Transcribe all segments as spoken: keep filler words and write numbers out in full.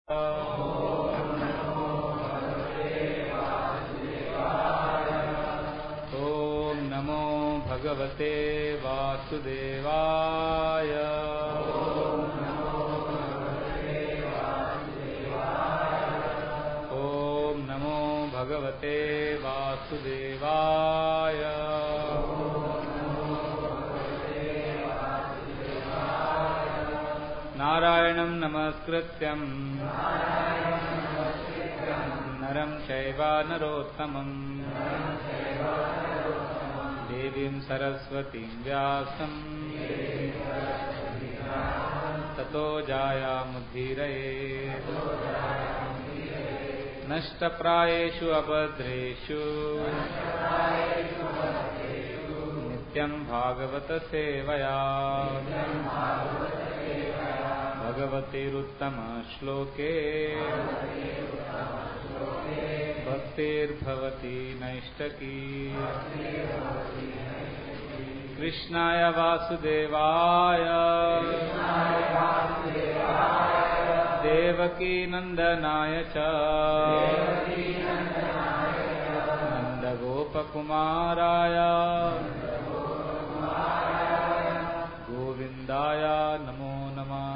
ओम नमो भगवते वासुदेवाय। ओम नमो भगवते वासुदेवाय। नारायणं नमस्कृत्यं नरं चैव नरोत्तमं देवीं सरस्वतीं व्यासं ततो जायामुद्धीरये। नष्टप्रायेषु अभद्रेषु नित्यं भागवत सेवया भगवतीरुत्तम श्लोके भक्तिर्भवति नैष्टकी। कृष्णाय वासुदेवाय देवकी नंदनाय च नंदगोपकुमाराय गोविंदाय नमो नमः।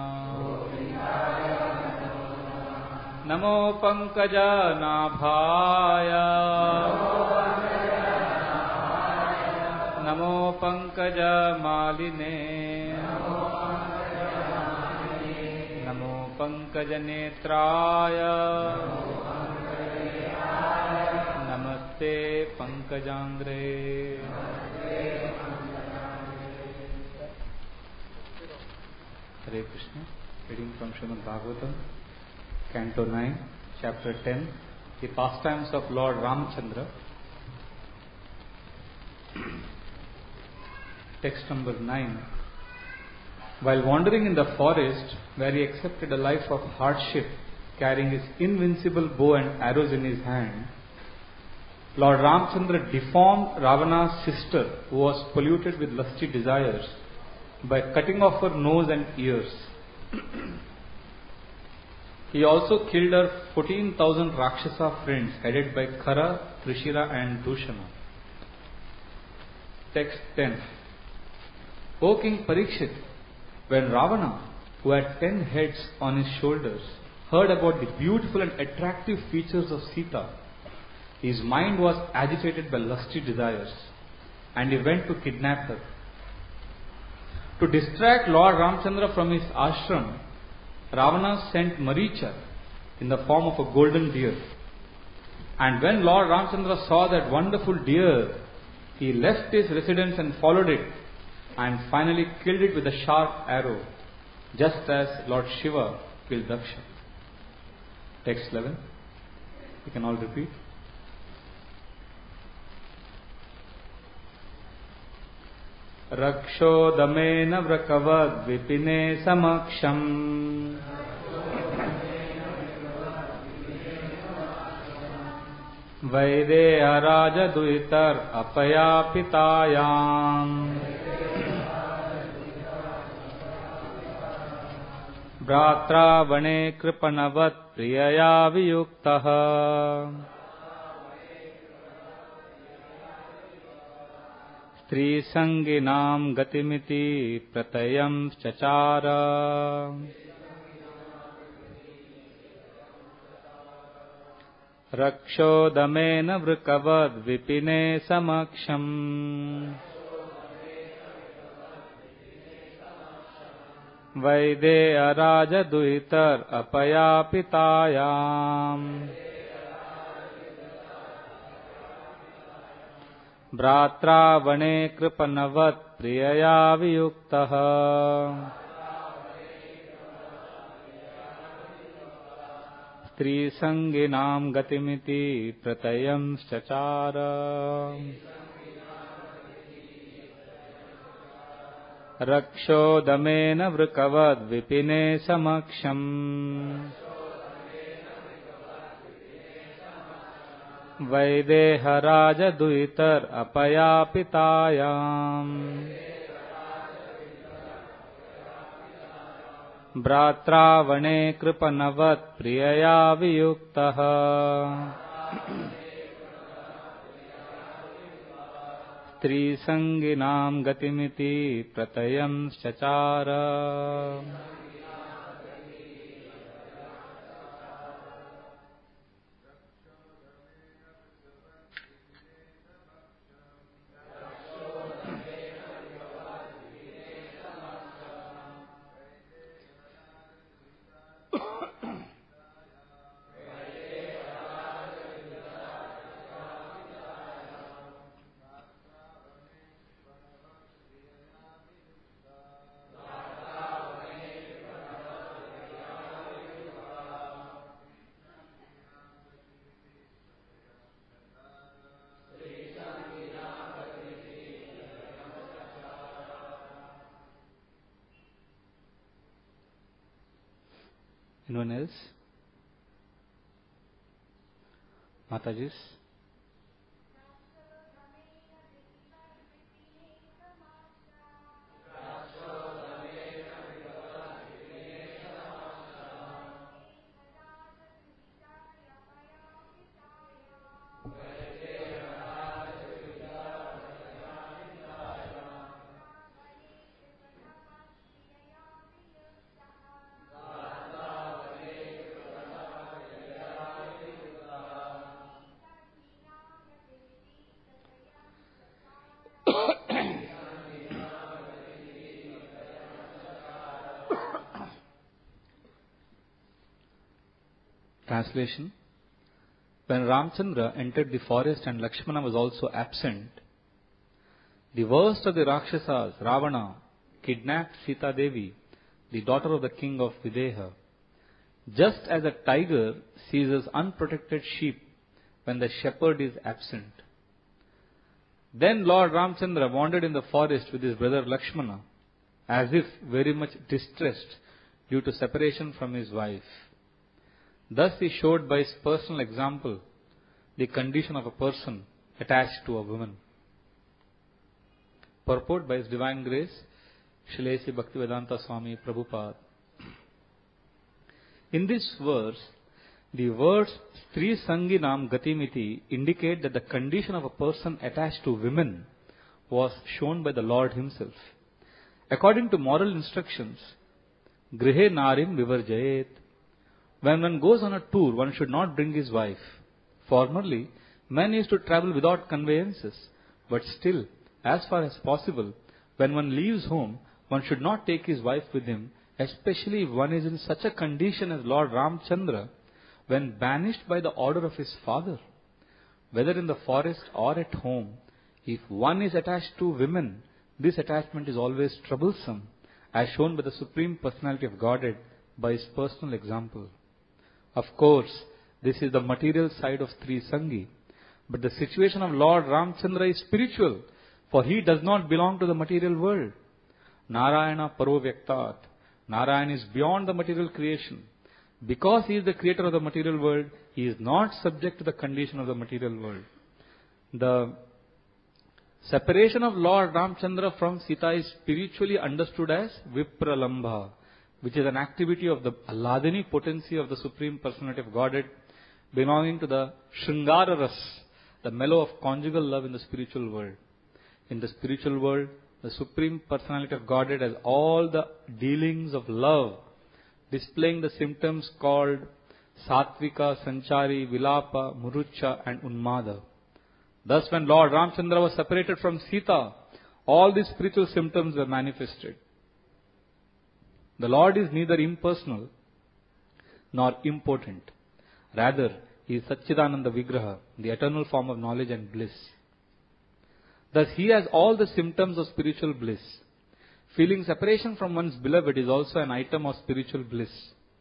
नमो पंकजनाभाय नमो पंकजमालिने नमो पंकजनेत्राय नमस्ते पंकजांग्रे। हरे Krishna. Reading from Srimad Bhagavatam, Canto nine, Chapter ten, the pastimes of Lord Ramchandra. Text number nine. While wandering in the forest, where he accepted a life of hardship, carrying his invincible bow and arrows in his hand, Lord Ramchandra deformed Ravana's sister, who was polluted with lusty desires, by cutting off her nose and ears. He also killed her fourteen thousand Rakshasa friends headed by Khara, Trishira and Dushana. Text ten. O King Parikshit, when Ravana, who had ten heads on his shoulders, heard about the beautiful and attractive features of Sita, his mind was agitated by lusty desires, and he went to kidnap her. To distract Lord Ramchandra from his ashram, Ravana sent Maricha in the form of a golden deer. And when Lord Ramchandra saw that wonderful deer, he left his residence and followed it, and finally killed it with a sharp arrow, just as Lord Shiva killed Daksha. Text eleven. You can all repeat. रक्षोदमेन व्रकवद् विपिने समक्षम् वैदेहराजदुहितर अपयापितायाम् भ्रात्रा वने कृपणवत् प्रियया वियुक्तः स्त्रीसंगिनां गतिमिति प्रत्ययं चचार। रक्षोदमेन वृकवद् विपिने समक्षम् वैदेहराजदुहितर अपयापितायाम् भ्रात्रा वने कृपणवत् प्रियया वियुक्तः स्त्रीसंगिनां गतिमिति प्रत्ययं चचार। रक्षोदमेन वृकवद् विपिने समक्षम् वैदेहराजदुहितर अपयापितायाम् भ्रात्रावणे कृपनवत् प्रियया वियुक्तः स्त्रीसङ्गिनां गतिमिति प्रत्ययं चचार. Anyone else? Mataji's? Translation. When Ramchandra entered the forest and Lakshmana was also absent, the worst of the Rakshasas, Ravana, kidnapped Sita Devi, the daughter of the king of Videha. Just as a tiger seizes unprotected sheep when the shepherd is absent. Then Lord Ramchandra wandered in the forest with his brother Lakshmana, as if very much distressed due to separation from his wife. Thus he showed by his personal example the condition of a person attached to a woman. Purport by His Divine Grace, Srila Bhaktivedanta Swami Prabhupada. In this verse, the words Stri Sanginam Gatimiti indicate that the condition of a person attached to women was shown by the Lord Himself. According to moral instructions, Grihe Narim Vivarjayet. When one goes on a tour, one should not bring his wife. Formerly, men used to travel without conveyances, but still, as far as possible, when one leaves home, one should not take his wife with him, especially if one is in such a condition as Lord Ramchandra, when banished by the order of his father. Whether in the forest or at home, if one is attached to women, this attachment is always troublesome, as shown by the Supreme Personality of Godhead by his personal example. Of course, this is the material side of Stri Sangi, but the situation of Lord Ramchandra is spiritual, for he does not belong to the material world. Narayana Paro Vyaktat. Narayana is beyond the material creation. Because he is the creator of the material world, he is not subject to the condition of the material world. The separation of Lord Ramchandra from Sita is spiritually understood as Vipralambha, which is an activity of the Alladini potency of the Supreme Personality of Godhead, belonging to the Shringara Ras, the mellow of conjugal love in the spiritual world. In the spiritual world, the Supreme Personality of Godhead has all the dealings of love, displaying the symptoms called Satvika, Sanchari, Vilapa, Murucha and Unmada. Thus, when Lord Ramchandra was separated from Sita, all these spiritual symptoms were manifested. The Lord is neither impersonal nor impotent. Rather, He is Satchidananda Vigraha, the eternal form of knowledge and bliss. Thus, He has all the symptoms of spiritual bliss. Feeling separation from one's beloved is also an item of spiritual bliss.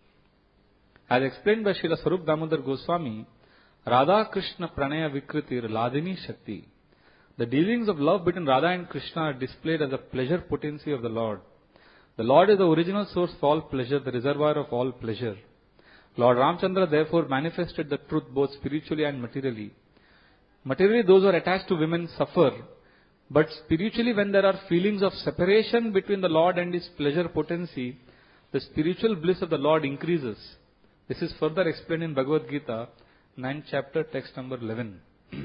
As explained by Srila Swarup Damodar Goswami, Radha Krishna Pranaya Vikritir Ladini Shakti. The dealings of love between Radha and Krishna are displayed as a pleasure potency of the Lord. The Lord is the original source of all pleasure, the reservoir of all pleasure. Lord Ramchandra therefore manifested the truth both spiritually and materially. Materially, those who are attached to women suffer, but spiritually, when there are feelings of separation between the Lord and His pleasure potency, the spiritual bliss of the Lord increases. This is further explained in Bhagavad Gita, ninth chapter, text number eleven.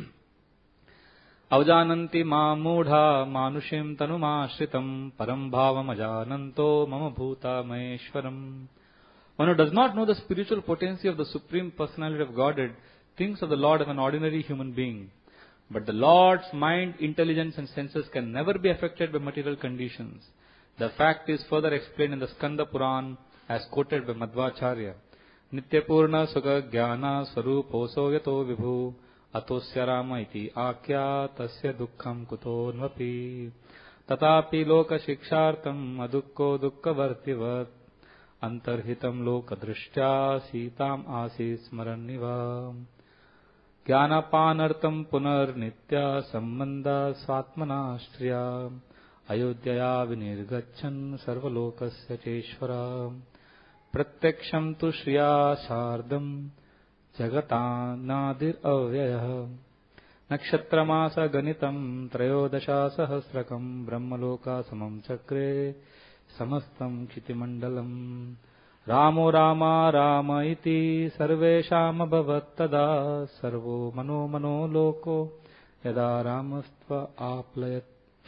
Avjananti ma mudha manushim tanumashritam param bhavam ajananto mama bhuta maheshwaram. One who does not know the spiritual potency of the Supreme Personality of Godhead thinks of the Lord as an ordinary human being. But the Lord's mind, intelligence and senses can never be affected by material conditions. The fact is further explained in the Skanda Puran as quoted by Madhvacharya. Nityapurna sukha jnana swaruposo yato vibhu atosya rama iti akya tasya dukkham kuto nvapi tatapi loka shikshartam adukko dukkha vartivat antarhitam loka drishtya sitam asis smaranniva jnanapanartam punar nitya sambandha swatmana striya ayodhyaya vinirgachan sarvalokasya cheshwara pratyaksham tu shriya sardam jagata-nadir avyayah nakshatramasa ganitam trayodasha sahasrakam brahmaloka samam chakre samastam kshitimandalam ramo rama rama iti sarvesham abhavat tada sarvo mano mano loko yada ramastva aplayat.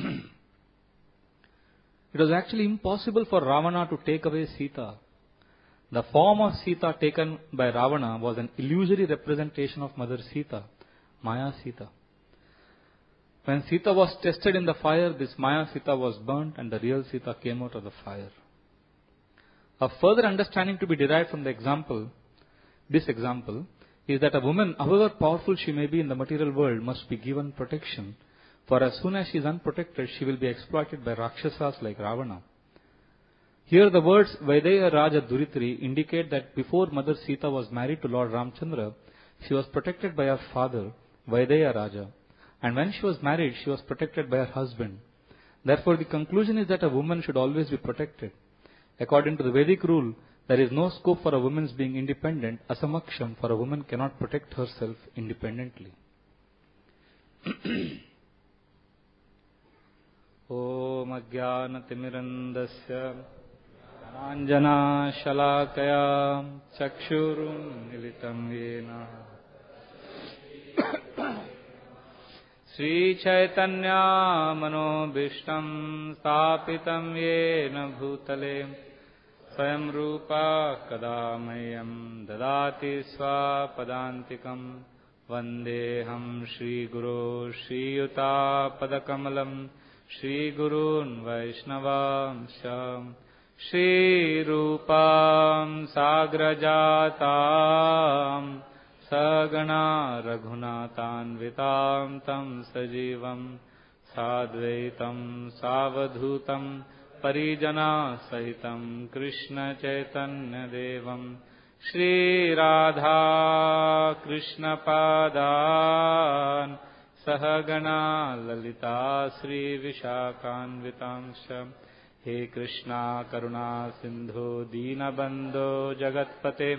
It was actually impossible for Ravana to take away Sita. The form of Sita taken by Ravana was an illusory representation of Mother Sita, Maya Sita. When Sita was tested in the fire, this Maya Sita was burnt and the real Sita came out of the fire. A further understanding to be derived from the example, this example, is that a woman, however powerful she may be in the material world, must be given protection. For as soon as she is unprotected, she will be exploited by Rakshasas like Ravana. Here the words Vaideya Raja Duritri indicate that before Mother Sita was married to Lord Ramchandra, she was protected by her father, Vaideya Raja. And when she was married, she was protected by her husband. Therefore, the conclusion is that a woman should always be protected. According to the Vedic rule, there is no scope for a woman's being independent. Asamaksham, for a woman cannot protect herself independently. Om Ajnanatirmirandasya Anjana Shalakaya Chakshurum Militam Yena Sri Chaitanya Mano Bhishtam Stapitam Yena Bhutale Swayam Rupa Kadamayam Dadati Swapadantikam Vandeham Shri Guru Shri Yuta Padakamalam Shri Gurun Vaishnavam Sham Shri Rupam Sagrajatam Sagana Raghunatan Vitam Tam Sajivam Sadvaitam Savadhutam Parijana Sahitam Krishna Chaitanya Devam Shri Radha Krishna Padan Sahagana Lalita Sri Vishakanvitamsha He Krishna Karuna Sindhu Deenabandho Jagatpate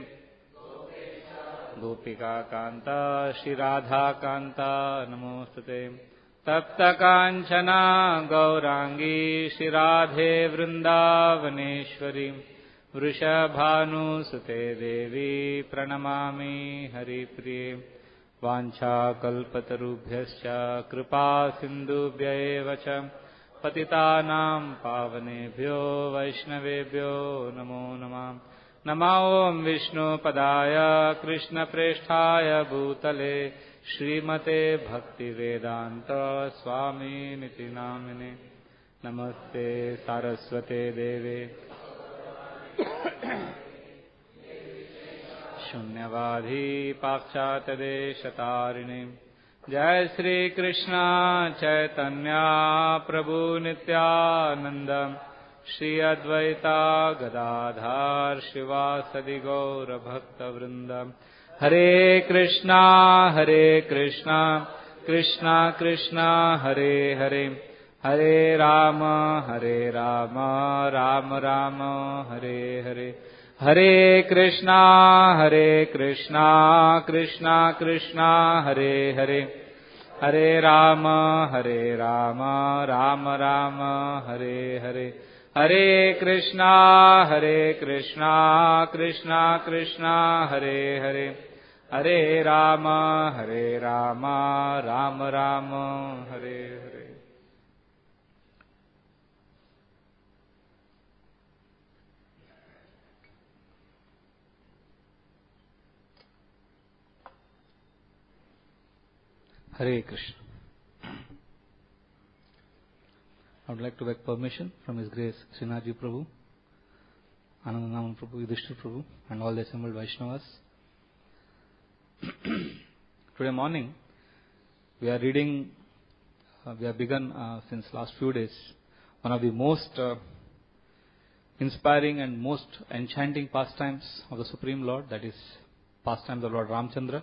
Gopika Kanta Shri Radha Kanta Namostate Tapta Kanchana Gaurangi Shri Radhe Vrindavaneshwari Vrishabhanu Sute Devi Pranamami Hari Priye Vancha Kalpatarubhyascha Kripa Sindhubhya Evacha Patitanam Pavanebhyo Vaishnavebhyo Namo Namah Namo Om Vishnu Padaya Krishna Presthaya Bhutale Srimate Bhakti Vedanta Swami Niti Namine Namaste Saraswate Deve Shunyavadhi Pakshatadeshatarine Jai Shri Krishna Chaitanya Prabhu Nityananda Shri Advaita Gadadhar Shivasadi Gaura Bhakta Vrinda Hare Krishna Hare Krishna Krishna Krishna Hare Hare Hare Rama Hare Rama Rama Rama Hare Hare Hare Krishna Hare Krishna Krishna Krishna Hare Hare Hare Rama Hare Rama Rama Rama Hare Hare Hare Krishna, Hare Krishna, Krishna Krishna, Hare Hare, Hare Rama, Hare Rama, Rama Rama, Hare Hare. Hare Krishna. I would like to beg permission from His Grace Srinathji Prabhu, Anandandaman Prabhu, Yudhishthir Prabhu, and all the assembled Vaishnavas. Today morning, we are reading, uh, we have begun uh, since last few days, one of the most uh, inspiring and most enchanting pastimes of the Supreme Lord, that is, pastimes of Lord Ramchandra.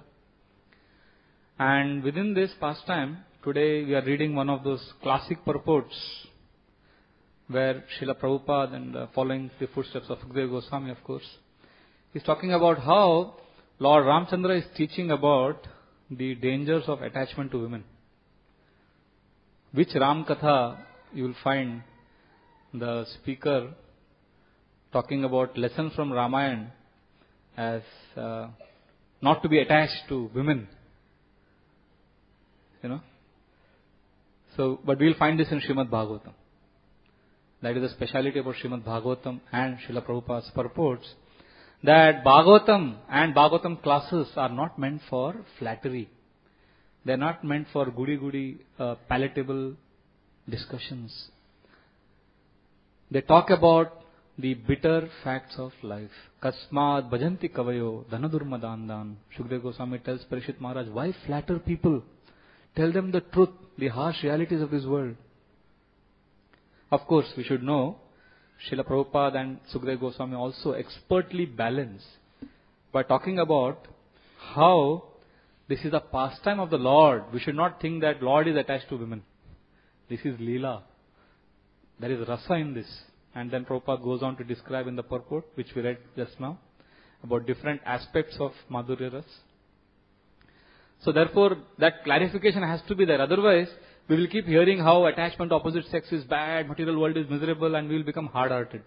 And within this pastime, today we are reading one of those classic purports where Srila Prabhupada, and uh, following the footsteps of Sukadeva Goswami, of course, is talking about how Lord Ramchandra is teaching about the dangers of attachment to women. Which Ram Katha you will find the speaker talking about lessons from Ramayana as uh, not to be attached to women. You know. So, but we will find this in Srimad Bhagavatam. That is the speciality about Srimad Bhagavatam and Srila Prabhupada's purports, that Bhagavatam and Bhagavatam classes are not meant for flattery. They are not meant for goody-goody, uh, palatable discussions. They talk about the bitter facts of life. Kasmad bhajanti kavayo dhanadurmadandan. Sukadeva Goswami tells Parikshit Maharaj, why flatter people? Tell them the truth, the harsh realities of this world. Of course, we should know, Srila Prabhupada and Sukadeva Goswami also expertly balance by talking about how this is a pastime of the Lord. We should not think that Lord is attached to women. This is Leela. There is rasa in this. And then Prabhupada goes on to describe in the purport, which we read just now, about different aspects of Madhurya Ras. So therefore, that clarification has to be there. Otherwise, we will keep hearing how attachment to opposite sex is bad, material world is miserable, and we will become hard-hearted.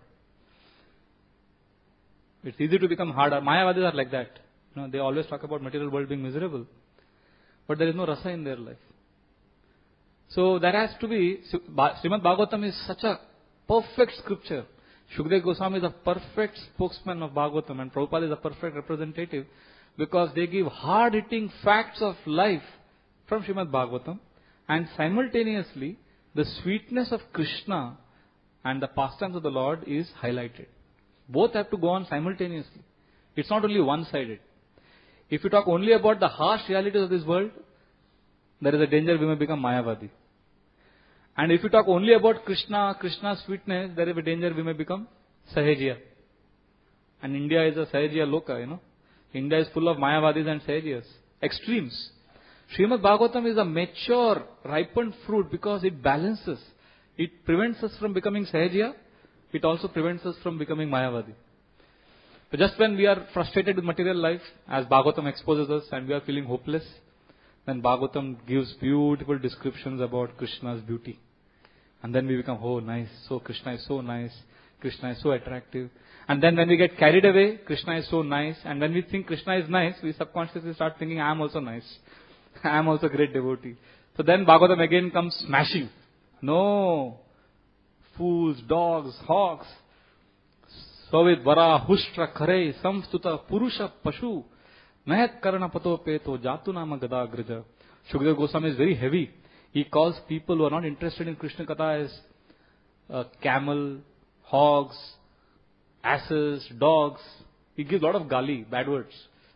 It's easy to become hard-hearted. Mayavadis are like that. You know, they always talk about material world being miserable. But there is no rasa in their life. So there has to be, Srimad Bhagavatam is such a perfect scripture. Sukadeva Goswami is a perfect spokesman of Bhagavatam, and Prabhupada is a perfect representative, because they give hard-hitting facts of life from Srimad Bhagavatam, and simultaneously the sweetness of Krishna and the pastimes of the Lord is highlighted. Both have to go on simultaneously. It's not only one-sided. If you talk only about the harsh realities of this world, there is a danger we may become Mayavadi. And if you talk only about Krishna, Krishna's sweetness, there is a danger we may become Sahajiya. And India is a Sahajiya Loka, you know. India is full of Mayavadis and Sahajiyas. Extremes. Srimad Bhagavatam is a mature, ripened fruit because it balances. It prevents us from becoming Sahajiya. It also prevents us from becoming Mayavadi. So just when we are frustrated with material life, as Bhagavatam exposes us and we are feeling hopeless, then Bhagavatam gives beautiful descriptions about Krishna's beauty. And then we become, oh nice, so Krishna is so nice, Krishna is so attractive. And then when we get carried away, Krishna is so nice. And when we think Krishna is nice, we subconsciously start thinking, I am also nice. I am also a great devotee. So then Bhagavatam again comes smashing. No. Fools, dogs, hawks. Sovid vara hushtra khare samstuta purusha pashu. Nahat karana pato peto jatu nama gadagraja. Sukadeva Goswami is very heavy. He calls people who are not interested in Krishna Katha as uh, camel, hogs, asses, dogs. He gives a lot of gali, bad words.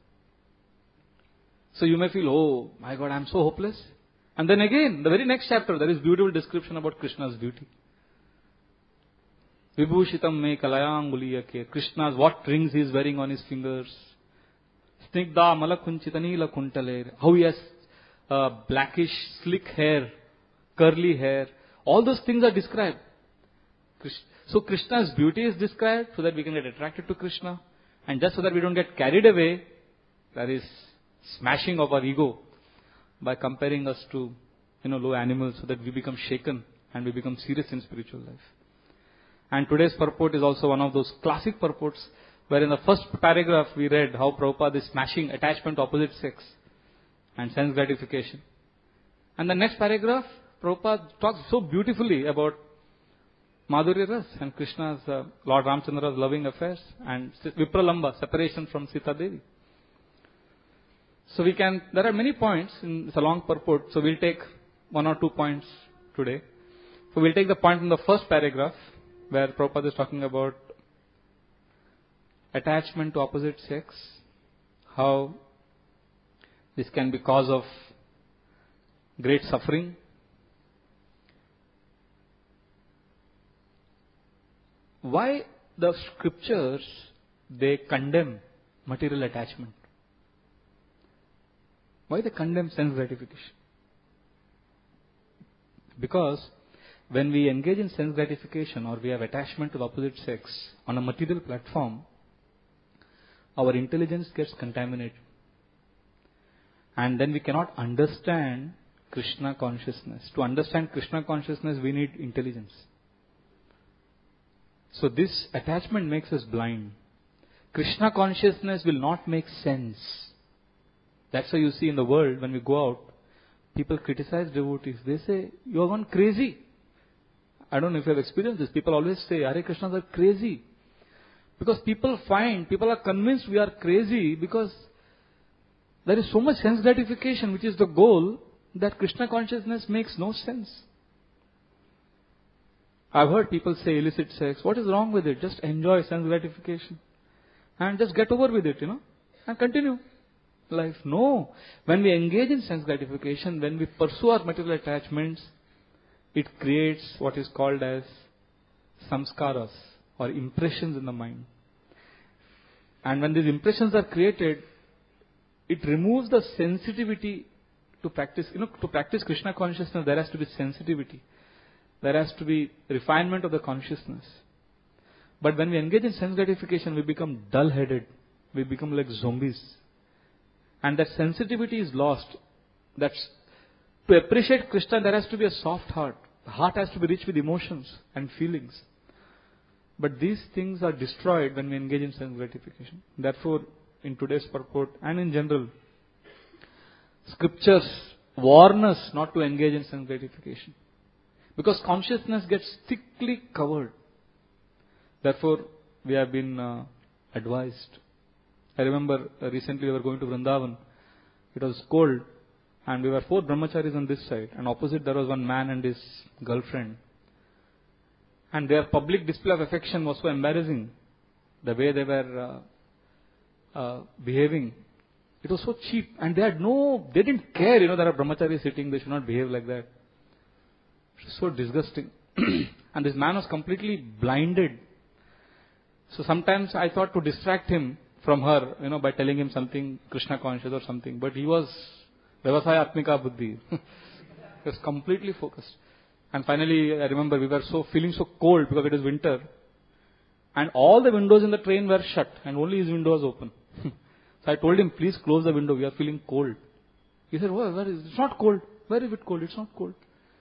So you may feel, oh my God, I am so hopeless. And then again, the very next chapter, there is beautiful description about Krishna's beauty. Vibhushitam me kalayanguliyake. Krishna's, what rings he is wearing on his fingers. Snigdha malakunchitanila kuntale. How he has uh, blackish, slick hair, curly hair. All those things are described. So Krishna's beauty is described so that we can get attracted to Krishna. And just so that we don't get carried away, there is smashing of our ego by comparing us to, you know, low animals, so that we become shaken and we become serious in spiritual life. And today's purport is also one of those classic purports where in the first paragraph we read how Prabhupada is smashing attachment to opposite sex and sense gratification. And the next paragraph, Prabhupada talks so beautifully about Madhurya Ras and Krishna's, uh, Lord Ramchandra's loving affairs and Vipralamba, separation from Sita Devi. So we can, there are many points in it's a long purport, so we'll take one or two points today. So we'll take the point from the first paragraph where Prabhupada is talking about attachment to opposite sex, how this can be cause of great suffering. Why the scriptures, they condemn material attachment? Why they condemn sense gratification? Because when we engage in sense gratification or we have attachment to the opposite sex on a material platform, our intelligence gets contaminated. And then we cannot understand Krishna consciousness. To understand Krishna consciousness, we need intelligence. So this attachment makes us blind. Krishna consciousness will not make sense. That's why you see in the world, when we go out, people criticize devotees. They say, you are one crazy. I don't know if you have experienced this. People always say, Hare Krishnas are crazy. Because people find, people are convinced we are crazy because there is so much sense gratification, which is the goal, that Krishna consciousness makes no sense. I've heard people say illicit sex. What is wrong with it? Just enjoy sense gratification. And just get over with it, you know. And continue life. No. When we engage in sense gratification, when we pursue our material attachments, it creates what is called as samskaras or impressions in the mind. And when these impressions are created, it removes the sensitivity to practice. You know, to practice Krishna consciousness, there has to be sensitivity. There has to be refinement of the consciousness. But when we engage in sense gratification, we become dull-headed. We become like zombies. And that sensitivity is lost. That's, to appreciate Krishna, there has to be a soft heart. The heart has to be rich with emotions and feelings. But these things are destroyed when we engage in sense gratification. Therefore, in today's purport and in general, scriptures warn us not to engage in sense gratification. Because consciousness gets thickly covered. Therefore, we have been uh, advised. I remember uh, recently we were going to Vrindavan. It was cold and we were four brahmacharis on this side. And opposite there was one man and his girlfriend. And their public display of affection was so embarrassing. The way they were uh, uh, behaving. It was so cheap. And they had no, they didn't care, you know, there are brahmacharis sitting, they should not behave like that. It was so disgusting. And this man was completely blinded. So sometimes I thought to distract him from her, you know, by telling him something Krishna conscious or something. But he was Vyavasaya Atmika Buddhi. He was completely focused. And finally, I remember we were so feeling so cold because it is winter. And all the windows in the train were shut and only his window was open. So I told him, please close the window, we are feeling cold. He said, where, where is it? It's not cold. Where is it cold? It's not cold.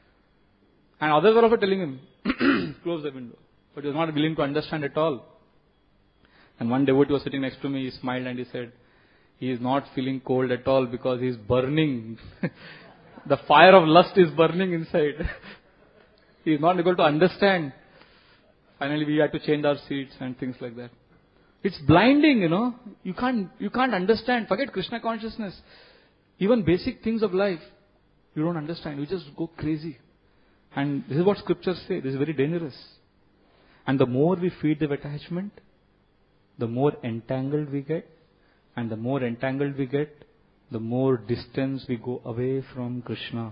And others were also telling him, close the window. But he was not willing to understand at all. And one devotee was sitting next to me, he smiled and he said, he is not feeling cold at all because he is burning. The fire of lust is burning inside. He is not able to understand. Finally we had to change our seats and things like that. It's blinding, you know. You can't, you can't understand. Forget Krishna consciousness. Even basic things of life, you don't understand. You just go crazy. And this is what scriptures say. This is very dangerous. And the more we feed the attachment, the more entangled we get. And the more entangled we get, the more distance we go away from Krishna.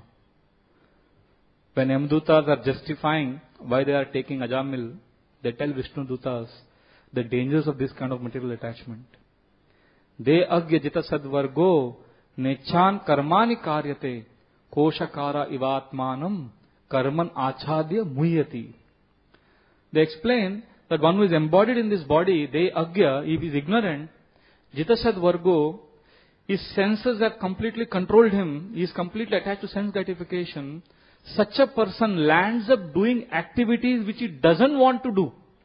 When Yamadutas are justifying why they are taking Ajamil, they tell Vishnu Dutas the dangers of this kind of material attachment. De agya jita sadvargo nechan karmani karyate koshakara ivatmanam karman achadya muyati. They explain that one who is embodied in this body, de agya, if he is ignorant, jita sadvargo, his senses have completely controlled him, he is completely attached to sense gratification. Such a person lands up doing activities which he doesn't want to do.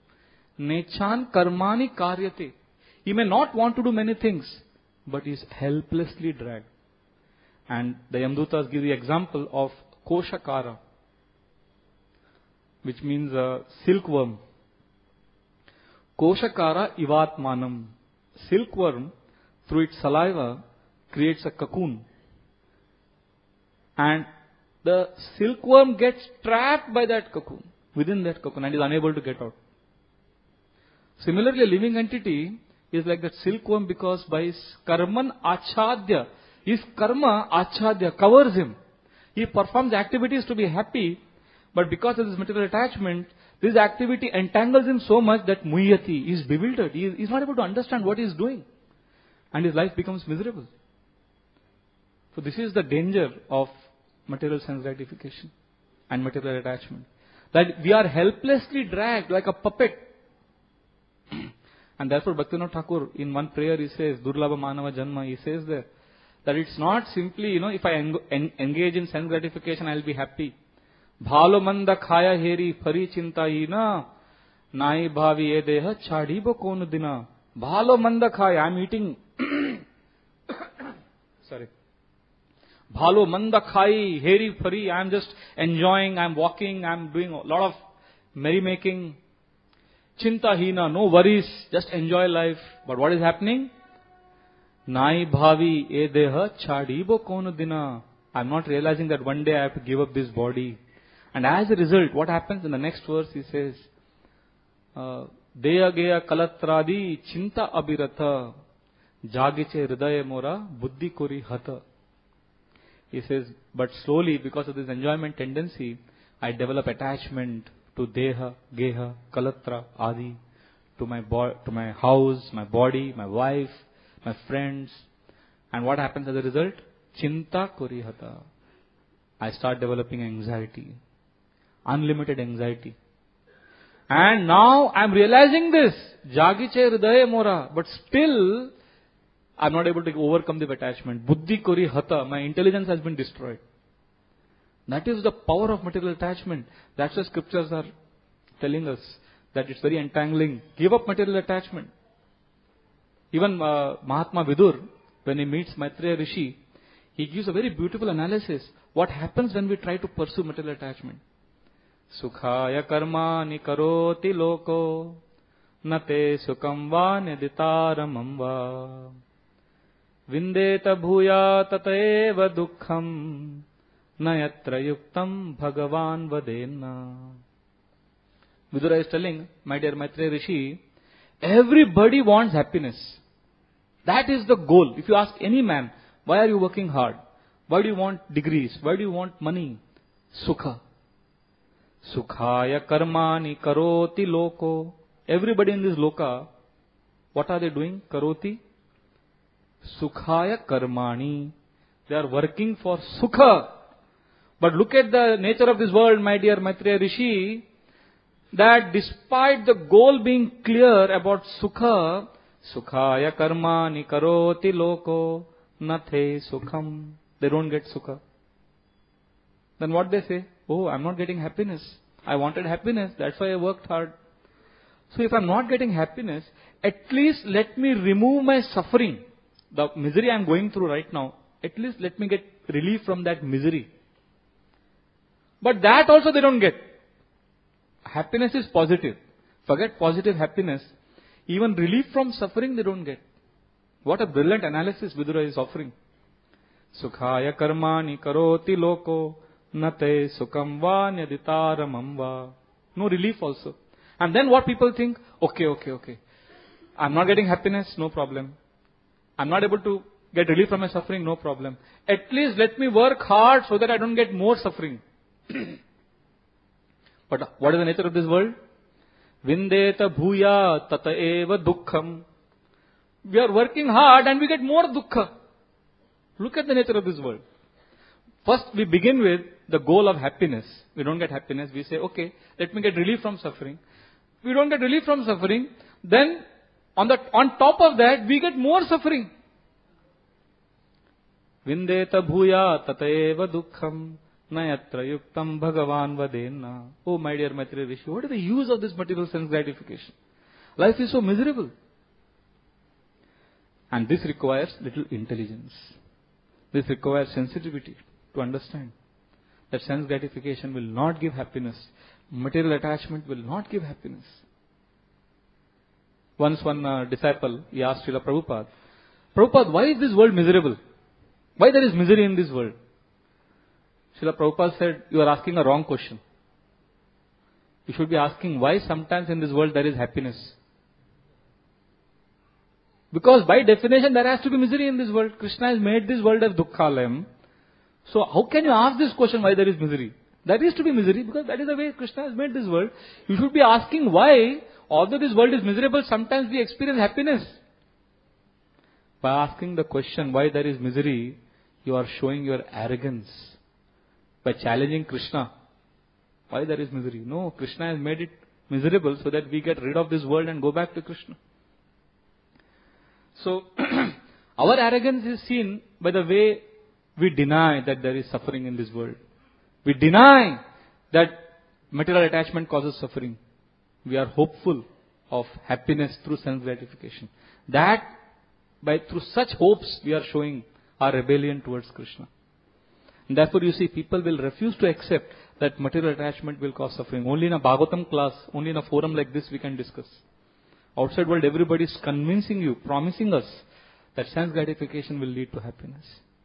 nechan karmani karyate. He may not want to do many things, but he is helplessly dragged. And the Yamdutas give the example of koshakara, which means a silkworm. Koshakara ivatmanam. Silkworm, through its saliva, creates a cocoon. And the silkworm gets trapped by that cocoon, within that cocoon, and is unable to get out. Similarly, a living entity is like that silkworm because by his karman achadya, his karma achadya covers him. He performs activities to be happy, but because of this material attachment, this activity entangles him so much that muyati, he is bewildered. He is not able to understand what he is doing. And his life becomes miserable. So this is the danger of material sense gratification and material attachment. That we are helplessly dragged like a puppet. And therefore Bhaktivinoda Thakur, in one prayer he says, Durlabha Manava Janma, he says there, that it's not simply, you know, if I en- en- engage in sense gratification, I'll be happy. Bhalo manda khaya heri phari chinta hina, nai bhavi e deha chadibo konu dina. Bhalo manda khaya, I'm eating. Sorry. Bhalo manda khai, heri phari, I'm just enjoying, I'm walking, I'm doing a lot of merrymaking. Chinta hina, no worries, just enjoy life. But what is happening? Nai bhavi e deha chadibo konu dina. I'm not realizing that one day I have to give up this body. And as a result, what happens in the next verse? He says, Deya geya kalatradi chinta abirata jagiche hridaya mora buddhi kori hata. He says, but slowly, because of this enjoyment tendency, I develop attachment to deha, geha, kalatra, adi, to my bo- to my house, my body, my wife, my friends. And what happens as a result? Chinta kori hata. I start developing anxiety. Unlimited anxiety. And now I'm realizing this. Jagiche hridaya mora. But still, I'm not able to overcome the attachment. Buddhi kori hata. My intelligence has been destroyed. That is the power of material attachment. That's why scriptures are telling us that it's very entangling. Give up material attachment. Even uh, Mahatma Vidur, when he meets Maitreya Rishi, he gives a very beautiful analysis. What happens when we try to pursue material attachment? Sukhaya karmani karoti loko nate sukam va niditaramam va vindeta bhuya tataeva dukkham nayatra yuktam bhagavan vadena. Vidura is telling, my dear Maitreya Rishi, everybody wants happiness. That is the goal. If you ask any man, why are you working hard? Why do you want degrees? Why do you want money? Sukha. Sukhaya karmani karoti loko. Everybody in this loka, what are they doing? Karoti. Sukhaya karmani. They are working for sukha. But look at the nature of this world, my dear Maitreya Rishi, that despite the goal being clear about sukha, sukhaya karmani karoti loko nathe sukham. They don't get sukha. Then what they say? Oh, I'm not getting happiness. I wanted happiness. That's why I worked hard. So if I'm not getting happiness, at least let me remove my suffering. The misery I'm going through right now, at least let me get relief from that misery. But that also they don't get. Happiness is positive. Forget positive happiness. Even relief from suffering they don't get. What a brilliant analysis Vidura is offering. Sukhaya karmani karoti loko nate sukam va nyaditaramam va. No relief also. And then what people think? Okay, okay, okay. I'm not getting happiness, no problem. I'm not able to get relief from my suffering, no problem. At least let me work hard so that I don't get more suffering. But what is the nature of this world? Vindeta bhuya tata eva dukkham. We are working hard and we get more dukkha. Look at the nature of this world. First we begin with the goal of happiness. We don't get happiness. We say, okay, let me get relief from suffering. We don't get relief from suffering. Then on the on top of that, we get more suffering. Vindeta bhuya tata eva dukkham. Nayatra yuktam bhagavan vadena. Oh my dear Maitreya Rishi, what is the use of this material sense gratification? Life is so miserable. And this requires little intelligence. This requires sensitivity to understand that sense gratification will not give happiness. Material attachment will not give happiness. Once one uh, disciple, he asked Srila Prabhupada, Prabhupada, why is this world miserable? Why there is misery in this world? Srila Prabhupada said, you are asking a wrong question. You should be asking why sometimes in this world there is happiness. Because by definition there has to be misery in this world. Krishna has made this world as dukkhalayam. So how can you ask this question why there is misery? There is to be misery because that is the way Krishna has made this world. You should be asking why, although this world is miserable, sometimes we experience happiness. By asking the question why there is misery, you are showing your arrogance. By challenging Krishna, why there is misery? No, Krishna has made it miserable so that we get rid of this world and go back to Krishna. So, our arrogance is seen by the way we deny that there is suffering in this world. We deny that material attachment causes suffering. We are hopeful of happiness through sense gratification. That, by through such hopes, we are showing our rebellion towards Krishna. And therefore, you see, people will refuse to accept that material attachment will cause suffering. Only in a Bhagavatam class, only in a forum like this, we can discuss. Outside world, everybody is convincing you, promising us that sense gratification will lead to happiness.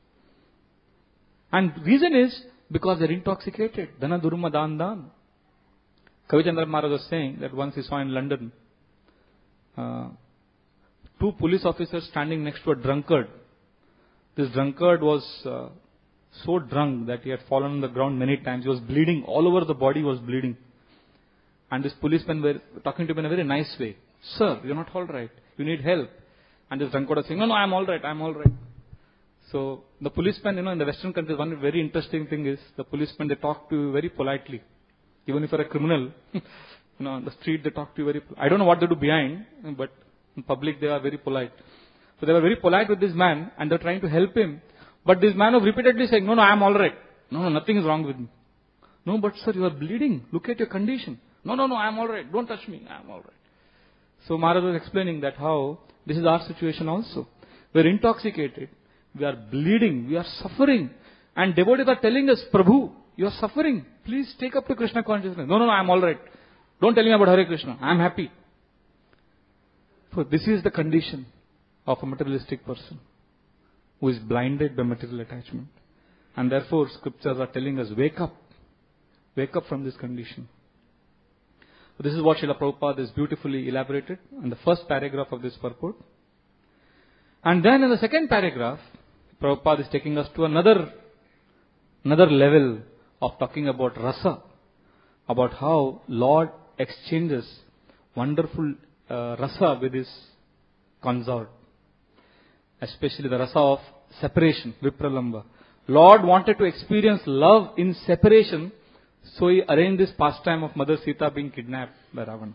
And reason is because they are intoxicated. Dana Durma Dan Dan. Kavichandra Maharaj was saying that once he saw in London, uh, two police officers standing next to a drunkard. This drunkard was uh, so drunk that he had fallen on the ground many times. He was bleeding. All over the body was bleeding. And this policemen were talking to him in a very nice way. Sir, you're not all right. You need help. And this drunkard was saying, no, no, I'm all right. I'm all right. So the policemen, you know, in the Western countries, one very interesting thing is the policemen, they talk to you very politely. Even if you're a criminal, you know, on the street they talk to you very. I don't know what they do behind, but in public they are very polite. So they were very polite with this man, and they're trying to help him. But this man was repeatedly saying, no, no, I'm all right. No, no, nothing is wrong with me. No, but sir, you are bleeding. Look at your condition. No, no, no, I'm all right. Don't touch me. I'm all right. So Maharaj was explaining that how this is our situation also. We're intoxicated. We are bleeding. We are suffering. And devotees are telling us, Prabhu, you are suffering. Please take up to Krishna consciousness. No, no, no, I'm all right. Don't tell me about Hare Krishna. I'm happy. So this is the condition of a materialistic person who is blinded by material attachment. And therefore scriptures are telling us, wake up. Wake up from this condition. So this is what Srila Prabhupada is beautifully elaborated in the first paragraph of this purport. And then in the second paragraph, Prabhupada is taking us to another, another level of talking about rasa, about how Lord exchanges wonderful uh, rasa with his consort, especially the rasa of separation, Vipralamba. Lord wanted to experience love in separation, so he arranged this pastime of Mother Sita being kidnapped by Ravana.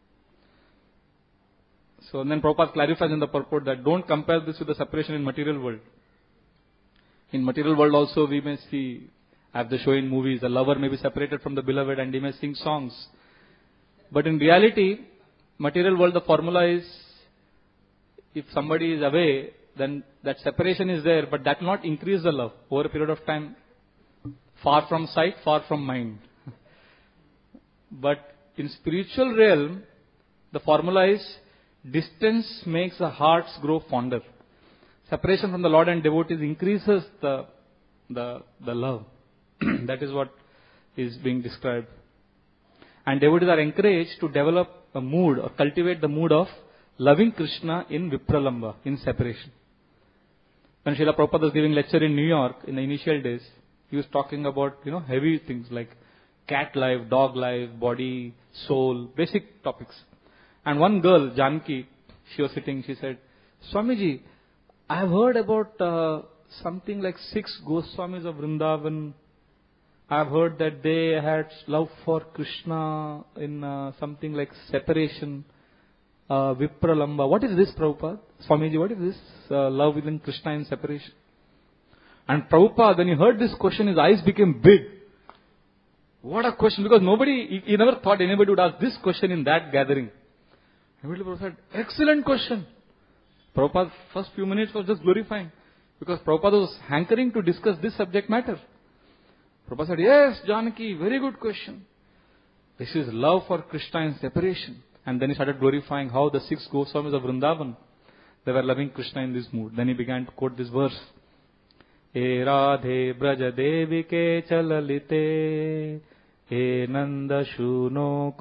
So then Prabhupada clarifies in the purport that don't compare this with the separation in material world. In material world also we may see, as they show in movies, the lover may be separated from the beloved and he may sing songs. But in reality, material world, the formula is, if somebody is away, then that separation is there, but that will not increase the love over a period of time. Far from sight, far from mind. But in spiritual realm, the formula is, distance makes the hearts grow fonder. Separation from the Lord and devotees increases the, the, the love. That is what is being described. And devotees are encouraged to develop a mood or cultivate the mood of loving Krishna in Vipralamba, in separation. When Srila Prabhupada was giving lecture in New York in the initial days, he was talking about, you know, heavy things like cat life, dog life, body, soul, basic topics. And one girl, Janki, she was sitting, she said, Swamiji, I have heard about uh, something like six Goswamis of Vrindavan. I have heard that they had love for Krishna in uh, something like separation, uh, Vipralamba. What is this, Prabhupada? Swamiji, what is this uh, love within Krishna in separation? And Prabhupada, when he heard this question, his eyes became big. What a question, because nobody, he, he never thought anybody would ask this question in that gathering. Immediately Prabhupada said, excellent question. Prabhupada first few minutes was just glorifying, because Prabhupada was hankering to discuss this subject matter. Prabhupada said, yes, Janaki, very good question. This is love for Krishna and separation. And then he started glorifying how the six Goswamis of Vrindavan, they were loving Krishna in this mood. Then he began to quote this verse. E Radhe Braja Devike Chalalite E Nanda Shuno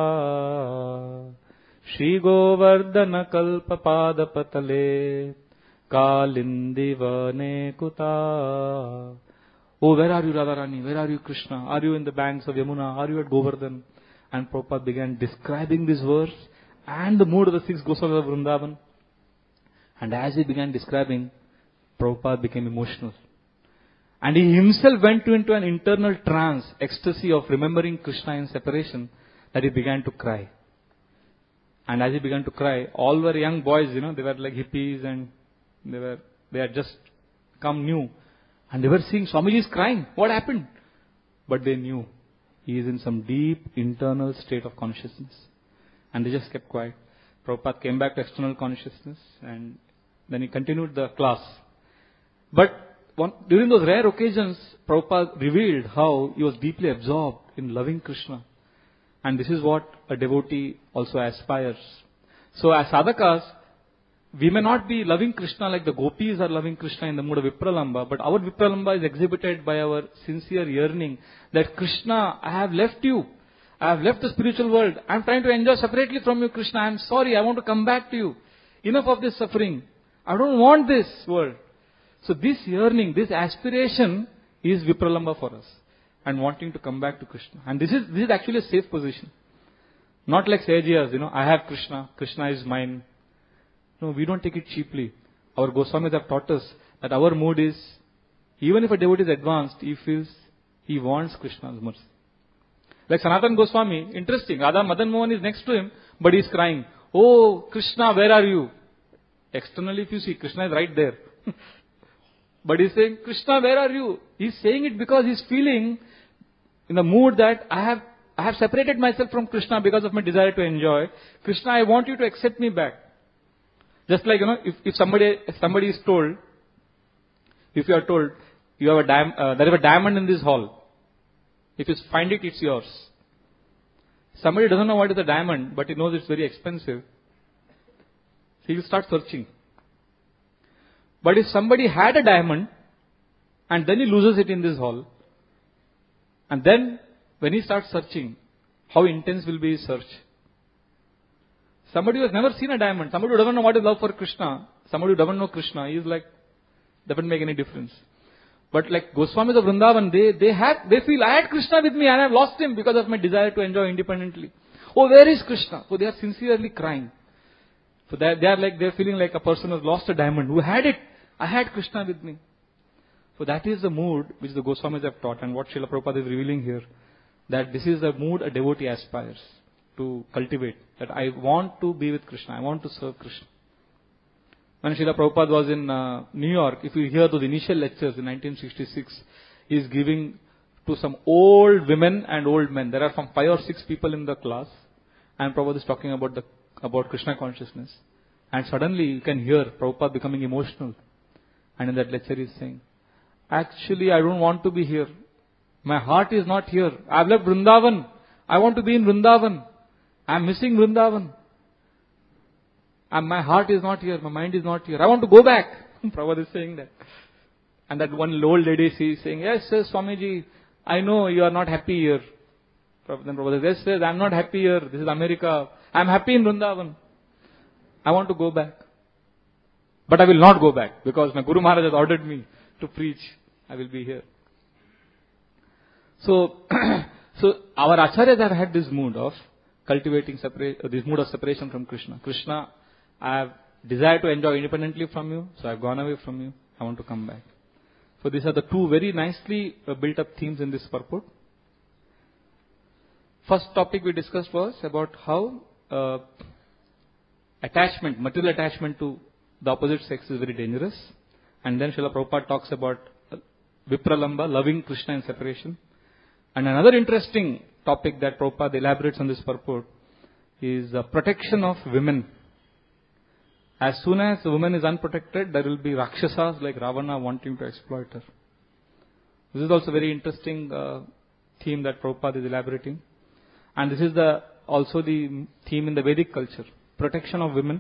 Kuta Shri Govardhana Kalpa Pada Patale Kalindi Vane Kuta. Oh, where are you, Radharani? Where are you, Krishna? Are you in the banks of Yamuna? Are you at Govardhan? And Prabhupada began describing this verse and the mood of the six Goswamis of Vrindavan. And as he began describing, Prabhupada became emotional. And he himself went into an internal trance, ecstasy of remembering Krishna in separation, that he began to cry. And as he began to cry, all were young boys, you know, they were like hippies and they were, they had just come new. And they were seeing Swamiji is crying. What happened? But they knew he is in some deep internal state of consciousness. And they just kept quiet. Prabhupada came back to external consciousness and then he continued the class. But one, during those rare occasions, Prabhupada revealed how he was deeply absorbed in loving Krishna. And this is what a devotee also aspires. So as sadhakas, we may not be loving Krishna like the gopis are loving Krishna in the mood of Vipralamba, but our Vipralamba is exhibited by our sincere yearning that Krishna, I have left you. I have left the spiritual world. I am trying to enjoy separately from you, Krishna. I am sorry. I want to come back to you. Enough of this suffering. I don't want this world. So this yearning, this aspiration is Vipralamba for us. And wanting to come back to Krishna. And this is this is actually a safe position. Not like Sejiyas, you know, I have Krishna. Krishna is mine. No, we don't take it cheaply. Our Goswamis have taught us that our mood is, even if a devotee is advanced, he feels, he wants Krishna's mercy. Like Sanatana Goswami, interesting, Radha Madan Mohan is next to him, but he is crying, oh Krishna, where are you? Externally if you see, Krishna is right there. But he is saying, Krishna, where are you? He is saying it because he is feeling in the mood that I have, I have separated myself from Krishna because of my desire to enjoy. Krishna, I want you to accept me back. Just like, you know, if, if somebody if somebody is told, if you are told, you have a diam- uh, there is a diamond in this hall. If you find it, it's yours. Somebody doesn't know what is a diamond, but he knows it's very expensive. He will start searching. But if somebody had a diamond, and then he loses it in this hall, and then when he starts searching, how intense will be his search? Somebody who has never seen a diamond, somebody who doesn't know what is love for Krishna, somebody who doesn't know Krishna, he is like, doesn't make any difference. But like Goswamis of Vrindavan, they, they have, they feel, I had Krishna with me and I have lost him because of my desire to enjoy independently. Oh, where is Krishna? So they are sincerely crying. So they, they are like, they are feeling like a person who has lost a diamond, who had it. I had Krishna with me. So that is the mood which the Goswamis have taught, and what Srila Prabhupada is revealing here, that this is the mood a devotee aspires to cultivate, that I want to be with Krishna, I want to serve Krishna. When Srila Prabhupada was in uh, New York, if you hear those initial lectures in nineteen sixty-six, he is giving to some old women and old men. There are some five or six people in the class, and Prabhupada is talking about the about Krishna consciousness. And suddenly you can hear Prabhupada becoming emotional. And in that lecture he is saying, actually I don't want to be here. My heart is not here. I have left Vrindavan. I want to be in Vrindavan. I am missing Vrindavan. And my heart is not here. My mind is not here. I want to go back. Prabhupada is saying that. And that one old lady is saying, yes, yes, Swamiji, I know you are not happy here. Then Prabhupada says, yes, yes, I am not happy here. This is America. I am happy in Vrindavan. I want to go back. But I will not go back because my Guru Maharaj has ordered me to preach. I will be here. So, so our acharyas have had this mood of cultivating separate, uh, this mood of separation from Krishna. Krishna, I have desired to enjoy independently from you, so I have gone away from you. I want to come back. So these are the two very nicely uh, built up themes in this purport. First topic we discussed was about how uh, attachment, material attachment to the opposite sex is very dangerous. And then Srila Prabhupada talks about uh, Vipralamba, loving Krishna in separation. And another interesting topic that Prabhupada elaborates on this purport is uh, protection of women. As soon as a woman is unprotected, there will be Rakshasas like Ravana wanting to exploit her. This is also a very interesting uh, theme that Prabhupada is elaborating. And this is the also the theme in the Vedic culture, protection of women.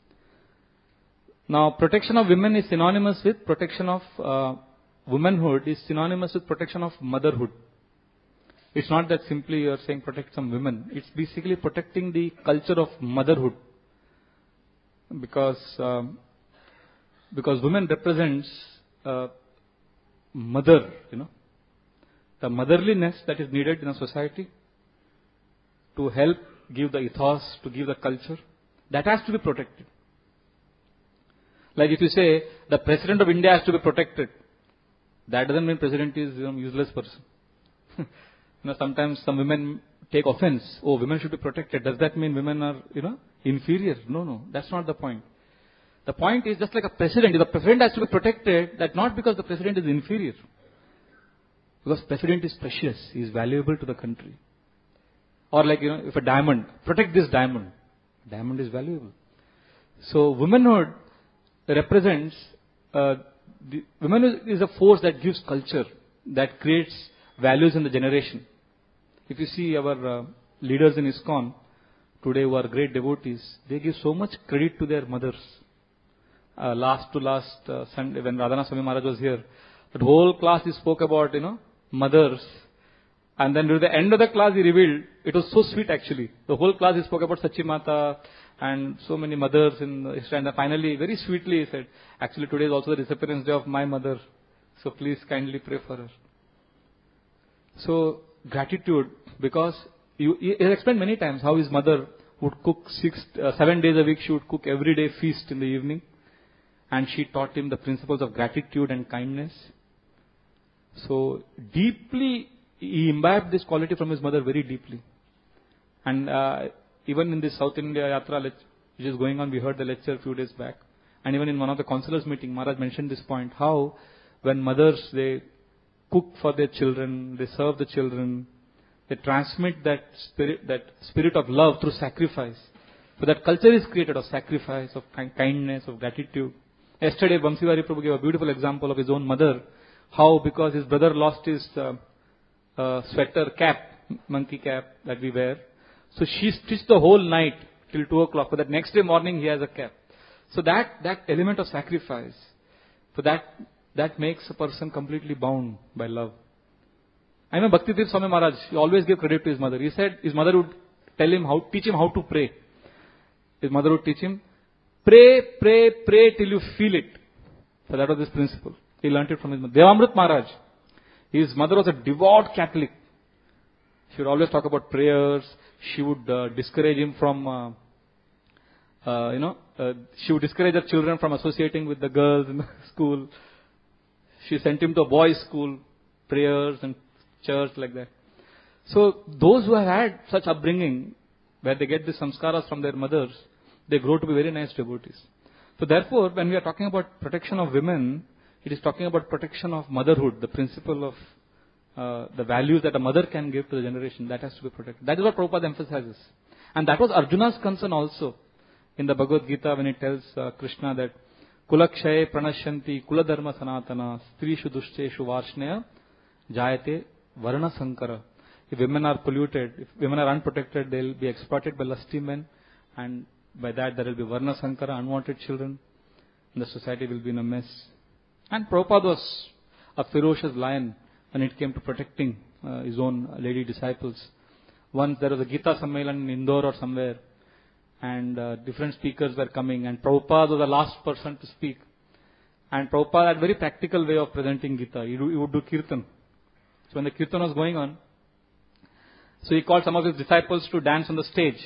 Now, protection of women is synonymous with protection of uh, womanhood, is synonymous with protection of motherhood. It's not that simply you are saying protect some women. It's basically protecting the culture of motherhood. Because um, because women represents uh, mother, you know, the motherliness that is needed in a society to help give the ethos, to give the culture, that has to be protected. Like if you say the President of India has to be protected, that doesn't mean President is, you know, useless person. you know, sometimes some women take offense. Oh, women should be protected. Does that mean women are, you know, inferior? No, no, that's not the point. The point is just like a president. If the president has to be protected, that not because the president is inferior. Because president is precious. He is valuable to the country. Or like, you know, if a diamond, protect this diamond. Diamond is valuable. So womanhood represents, uh, the, woman is a force that gives culture, that creates values in the generation. If you see our uh, leaders in ISKCON today who are great devotees, they give so much credit to their mothers. Uh, last to last uh, Sunday, when Radhana Swami Maharaj was here, the whole class he spoke about, you know, mothers. And then at the end of the class he revealed, it was so sweet actually. The whole class he spoke about Sachi Mata and so many mothers in history. And finally, very sweetly he said, actually today is also the disappearance day of my mother. So please kindly pray for her. So gratitude, because you, he has explained many times how his mother would cook six, uh, seven days a week. She would cook every day feast in the evening. And she taught him the principles of gratitude and kindness. So deeply, he imbibed this quality from his mother very deeply. And uh, even in this South India Yatra which is going on, we heard the lecture a few days back. And even in one of the councillors meeting, Maharaj mentioned this point, how when mothers, they cook for their children, they serve the children, they transmit that spirit, that spirit of love through sacrifice. So that culture is created of sacrifice, of kindness, of gratitude. Yesterday, Vamsivari Prabhu gave a beautiful example of his own mother, how because his brother lost his uh, uh, sweater cap, monkey cap that we wear. So she stitched the whole night till two o'clock. But that next day morning he has a cap. So that, that element of sacrifice, so that, that makes a person completely bound by love. I know Bhaktitirtha Swami Maharaj, he always gave credit to his mother. He said his mother would tell him how, teach him how to pray. His mother would teach him, pray, pray, pray till you feel it. So that was his principle. He learnt it from his mother. Devamrit Maharaj, his mother was a devout Catholic. She would always talk about prayers. She would uh, discourage him from, uh, uh, you know, uh, she would discourage her children from associating with the girls in the school. She sent him to a boys' school, prayers and church like that. So those who have had such upbringing, where they get the samskaras from their mothers, they grow to be very nice devotees. So therefore, when we are talking about protection of women, it is talking about protection of motherhood, the principle of uh, the values that a mother can give to the generation, that has to be protected. That is what Prabhupada emphasizes. And that was Arjuna's concern also in the Bhagavad Gita when it tells uh, Krishna that Kulakshaye pranashyanti kuladharma sanatana strishu dusheshu varshneya jayate varna sankara. If women are polluted, if women are unprotected, they will be exploited by lusty men, and by that there will be varna sankara, unwanted children, and the society will be in a mess. And Prabhupada was a ferocious lion when it came to protecting uh, his own lady disciples. Once there was a Gita Sammelan in Indore or somewhere, and uh, different speakers were coming, and Prabhupada was the last person to speak. And Prabhupada had a very practical way of presenting Gita. He, do, he would do kirtan. So when the kirtan was going on, so he called some of his disciples to dance on the stage.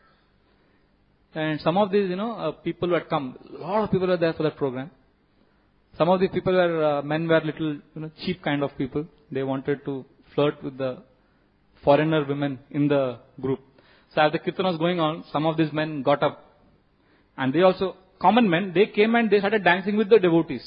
And some of these, you know, uh, people who had come, a lot of people were there for that program. Some of the people were, uh, men were little, you know, cheap kind of people. They wanted to flirt with the foreigner women in the group. So as the kirtan was going on, some of these men got up. And they also, common men, they came and they started dancing with the devotees.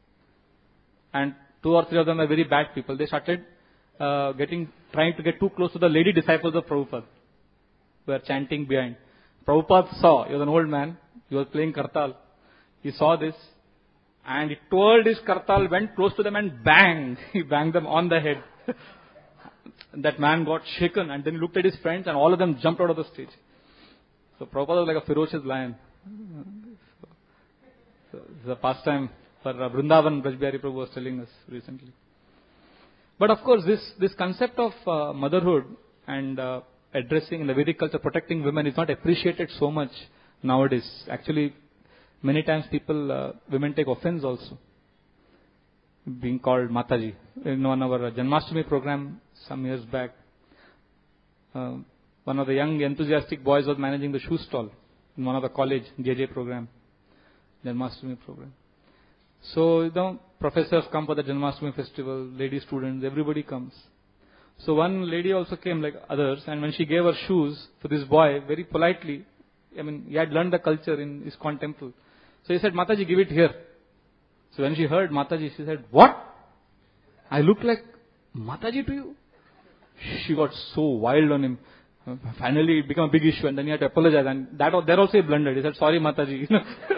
And two or three of them were very bad people. They started uh, getting, trying to get too close to the lady disciples of Prabhupada, who were chanting behind. Prabhupada saw, he was an old man, he was playing Kartal. He saw this and he twirled his Kartal, went close to them and bang! He banged them on the head. That man got shaken and then he looked at his friends and all of them jumped out of the stage. So Prabhupada was like a ferocious lion. So, so it's a pastime for uh, Vrindavan, Brajbihari Prabhu was telling us recently. But of course, this, this concept of uh, motherhood and uh, addressing in the Vedic culture, protecting women is not appreciated so much nowadays. Actually, many times people, uh, women take offense also, being called Mataji. In one of our Janmashtami program some years back, uh, one of the young enthusiastic boys was managing the shoe stall in one of the college J J program, Janmashtami program. So, you know, professors come for the Janmashtami festival, lady students, everybody comes. So one lady also came like others, and when she gave her shoes for this boy, very politely, I mean, he had learned the culture in ISKCON temple. So he said, Mataji, give it here. So when she heard Mataji, she said, what? I look like Mataji to you? She got so wild on him. Finally, it became a big issue, and then he had to apologize. And that there also he blundered. He said, sorry, Mataji.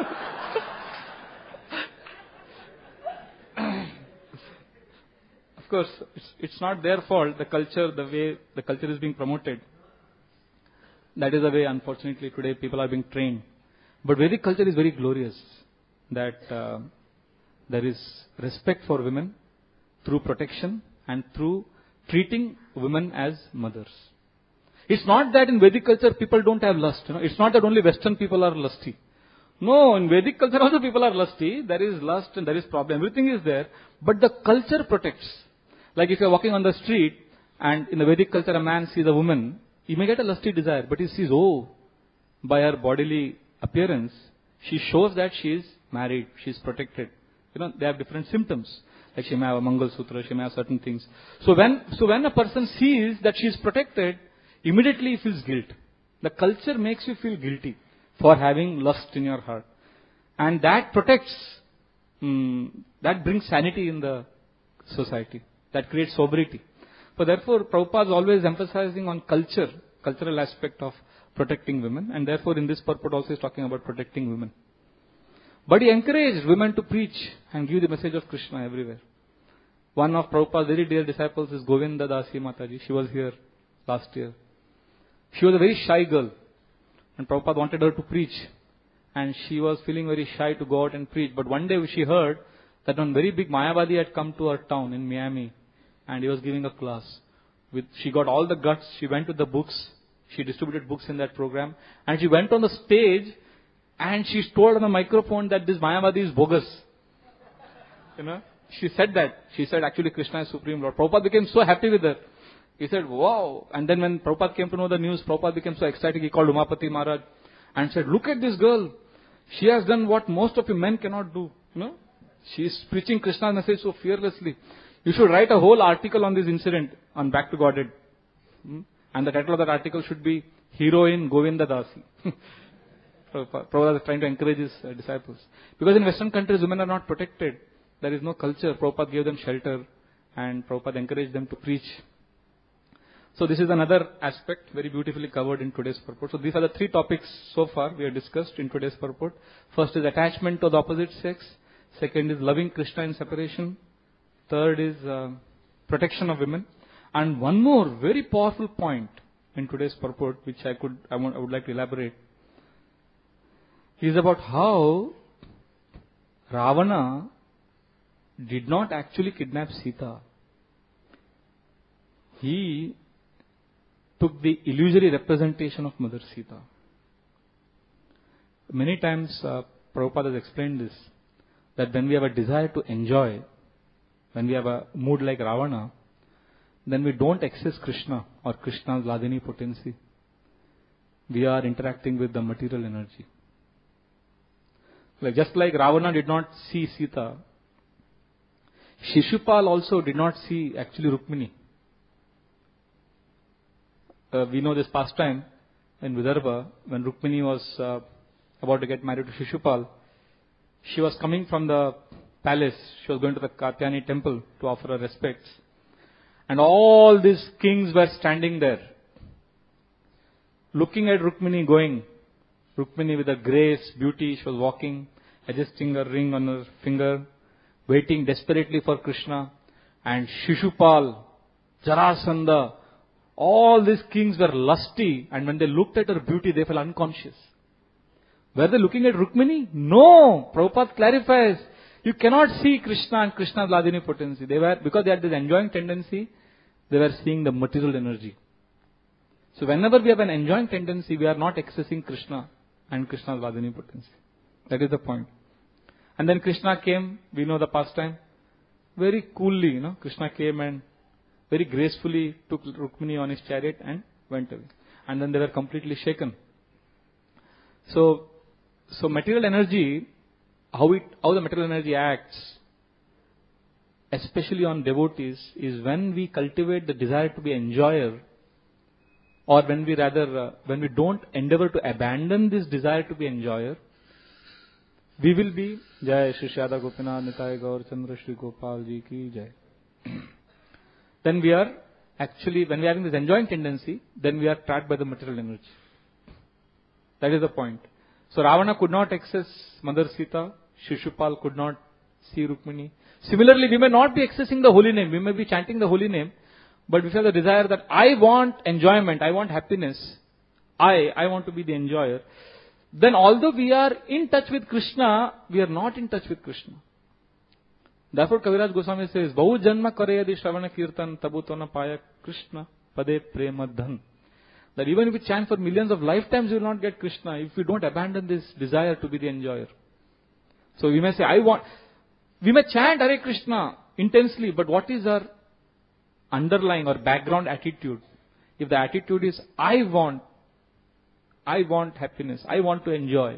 Of course, it's, it's not their fault, the culture, the way the culture is being promoted. That is the way, unfortunately, today people are being trained. But Vedic culture is very glorious, that uh, there is respect for women through protection and through treating women as mothers. It's not that in Vedic culture people don't have lust. You know? It's not that only Western people are lusty. No, in Vedic culture also people are lusty. There is lust and there is problem. Everything is there. But the culture protects. Like if you are walking on the street and in the Vedic culture a man sees a woman, he may get a lusty desire. But he sees, oh, by her bodily appearance, she shows that she is married, she is protected. You know, they have different symptoms. Like she may have a Mangal Sutra, she may have certain things. So when, so when a person sees that she is protected, immediately he feels guilt. The culture makes you feel guilty for having lust in your heart. And that protects, um, that brings sanity in the society. That creates sobriety. So therefore, Prabhupada is always emphasizing on culture, cultural aspect of protecting women. And therefore, in this purport also is talking about protecting women. But he encouraged women to preach and give the message of Krishna everywhere. One of Prabhupada's very dear disciples is Govinda Dasi Mataji. She was here last year. She was a very shy girl. And Prabhupada wanted her to preach. And she was feeling very shy to go out and preach. But one day she heard that one very big Mayavadi had come to her town in Miami. And he was giving a class. With, she got all the guts. She went with the books. She distributed books in that program. And she went on the stage and she told on the microphone that this Mayavadi is bogus. You know, she said that. She said actually Krishna is Supreme Lord. Prabhupada became so happy with her. He said, wow. And then when Prabhupada came to know the news, Prabhupada became so excited. He called Umapati Maharaj and said, look at this girl. She has done what most of you men cannot do. You know, she is preaching Krishna's message so fearlessly. You should write a whole article on this incident on Back to Godhead. Hmm? And the title of that article should be Heroine Govinda Dasi. Prabhupada is trying to encourage his uh, disciples. Because in Western countries, women are not protected. There is no culture. Prabhupada gave them shelter and Prabhupada encouraged them to preach. So this is another aspect very beautifully covered in today's purport. So these are the three topics so far we have discussed in today's purport. First is attachment to the opposite sex. Second is loving Krishna in separation. Third is uh, protection of women. And one more very powerful point in today's purport, which I could, I, want, I would like to elaborate, is about how Ravana did not actually kidnap Sita. He took the illusory representation of Mother Sita. Many times uh, Prabhupada has explained this, that when we have a desire to enjoy, when we have a mood like Ravana, then we don't access Krishna or Krishna's Ladini potency. We are interacting with the material energy. Like just like Ravana did not see Sita, Shishupal also did not see actually Rukmini. Uh, we know this pastime in Vidarbha, when Rukmini was uh, about to get married to Shishupal, she was coming from the palace. She was going to the Katyayani temple to offer her respects. And all these kings were standing there, looking at Rukmini going. Rukmini with her grace, beauty, she was walking, adjusting her ring on her finger, waiting desperately for Krishna. And Shishupal, Jarasandha, all these kings were lusty, and when they looked at her beauty, they fell unconscious. Were they looking at Rukmini? No! Prabhupada clarifies, you cannot see Krishna and Krishna's Hladini potency. They were, because they had this enjoying tendency, they were seeing the material energy. So whenever we have an enjoying tendency, we are not accessing Krishna and Krishna's Hladini potency. That is the point. And then Krishna came, we know the pastime. Very coolly, you know, Krishna came and very gracefully took Rukmini on his chariot and went away. And then they were completely shaken. So, so material energy, how it, how the material energy acts, especially on devotees, is when we cultivate the desire to be enjoyer, or when we rather, uh, when we don't endeavor to abandon this desire to be enjoyer, we will be, Jai Shri Shada Gopinath Nitai Gaur Chandra Shri Gopal Ji Ki Jai. Then we are actually, when we are having this enjoying tendency, then we are trapped by the material energy. That is the point. So Ravana could not access Mother Sita, Shishupal could not see Rukmini. Similarly, we may not be accessing the holy name, we may be chanting the holy name, but we have the desire that I want enjoyment, I want happiness, I, I want to be the enjoyer. Then although we are in touch with Krishna, we are not in touch with Krishna. Therefore Kaviraj Goswami says, Bahu janma kare yadi shravana kirtan tabuto na paya Krishna pade prema dhan. That even if we chant for millions of lifetimes, we will not get Krishna if we don't abandon this desire to be the enjoyer. So we may say, I want, we may chant Hare Krishna intensely, but what is our underlying or background attitude? If the attitude is, I want, I want happiness, I want to enjoy,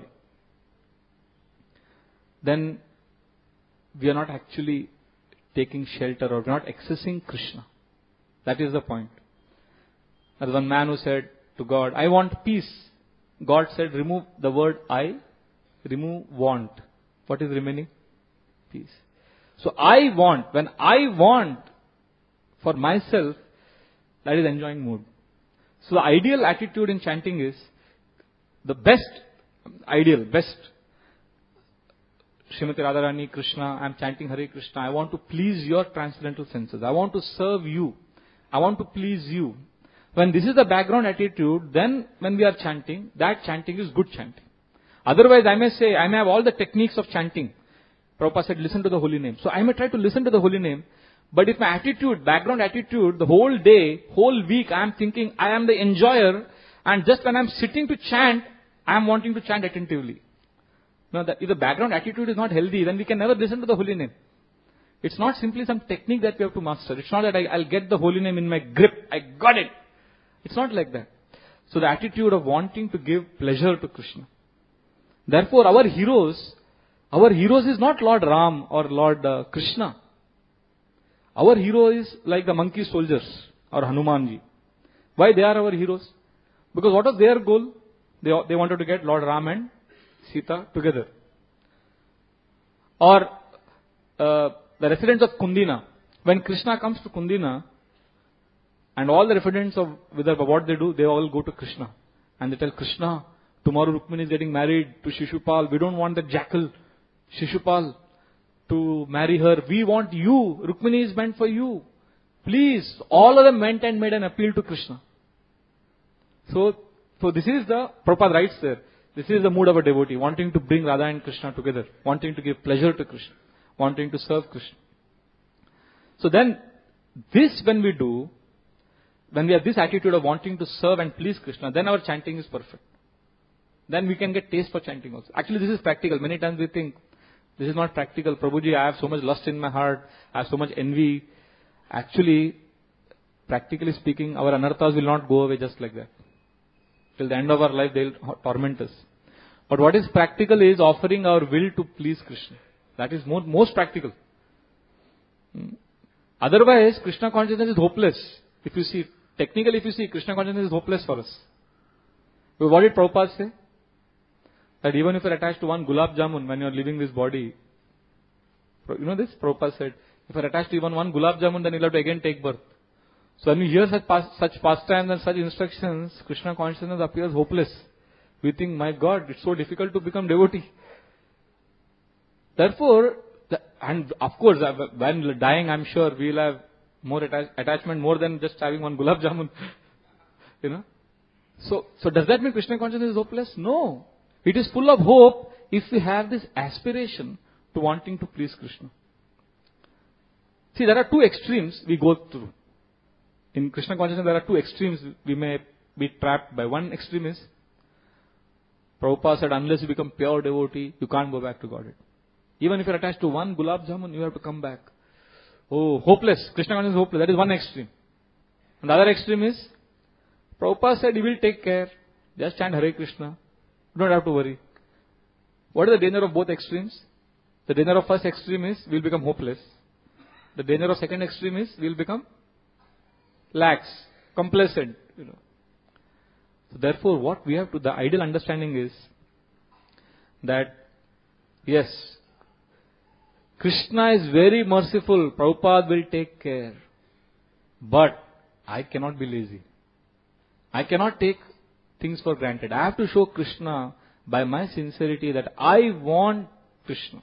then we are not actually taking shelter or we are not accessing Krishna. That is the point. There was one man who said to God, I want peace. God said, remove the word I, remove want. What is remaining? Peace. So I want, when I want for myself, that is enjoying mood. So the ideal attitude in chanting is, the best, ideal, best, Srimati Radharani, Krishna, I am chanting Hare Krishna, I want to please your transcendental senses, I want to serve you, I want to please you. When this is the background attitude, then when we are chanting, that chanting is good chanting. Otherwise, I may say, I may have all the techniques of chanting. Prabhupada said, listen to the holy name. So I may try to listen to the holy name, but if my attitude, background attitude, the whole day, whole week, I am thinking, I am the enjoyer, and just when I am sitting to chant, I am wanting to chant attentively. Now, the, if the background attitude is not healthy, then we can never listen to the holy name. It's not simply some technique that we have to master. It's not that I, I'll get the holy name in my grip. I got it. It's not like that. So the attitude of wanting to give pleasure to Krishna. Therefore, our heroes, our heroes is not Lord Ram or Lord uh, Krishna. Our hero is like the monkey soldiers or Hanumanji. Why they are our heroes? Because what was their goal? They, they wanted to get Lord Ram and Sita together. Or uh, the residents of Kundina. When Krishna comes to Kundina, and all the residents of Vidarbha, what they do, they all go to Krishna. And they tell Krishna, tomorrow Rukmini is getting married to Shishupal. We don't want the jackal, Shishupal, to marry her. We want you. Rukmini is meant for you. Please. All of them went and made an appeal to Krishna. So, so this is the, Prabhupada writes there, this is the mood of a devotee, wanting to bring Radha and Krishna together, wanting to give pleasure to Krishna, wanting to serve Krishna. So then, this when we do, when we have this attitude of wanting to serve and please Krishna, then our chanting is perfect. Then we can get taste for chanting also. Actually, this is practical. Many times we think, this is not practical. Prabhuji, I have so much lust in my heart, I have so much envy. Actually, practically speaking, our anarthas will not go away just like that. Till the end of our life, they will torment us. But what is practical is offering our will to please Krishna. That is more, most practical. Otherwise, Krishna consciousness is hopeless. If you see, technically if you see, Krishna consciousness is hopeless for us. But what did Prabhupada say? That even if you are attached to one gulab jamun when you are leaving this body, you know this? Prabhupada said, if you are attached to even one gulab jamun, then you will have to again take birth. So when you hear such, pas- such pastimes and such instructions, Krishna consciousness appears hopeless. We think, my God, it's so difficult to become devotee. Therefore, the, and of course, when dying, I'm sure we'll have more attach, attachment more than just having one gulab jamun. You know. So, so does that mean Krishna consciousness is hopeless? No. It is full of hope if we have this aspiration to wanting to please Krishna. See, there are two extremes we go through. In Krishna consciousness, there are two extremes we may be trapped by. One extreme is, Prabhupada said, unless you become pure devotee, you can't go back to Godhead. Even if you're attached to one gulab jamun, you have to come back. Oh, hopeless. Krishna consciousness is hopeless. That is one extreme. And the other extreme is, Prabhupada said, he will take care. Just chant Hare Krishna. You don't have to worry. What is the danger of both extremes? The danger of first extreme is, we will become hopeless. The danger of second extreme is, we will become lax, complacent. You know. So therefore, what we have to, the ideal understanding is that, yes, Krishna is very merciful. Prabhupada will take care. But I cannot be lazy. I cannot take things for granted. I have to show Krishna by my sincerity that I want Krishna.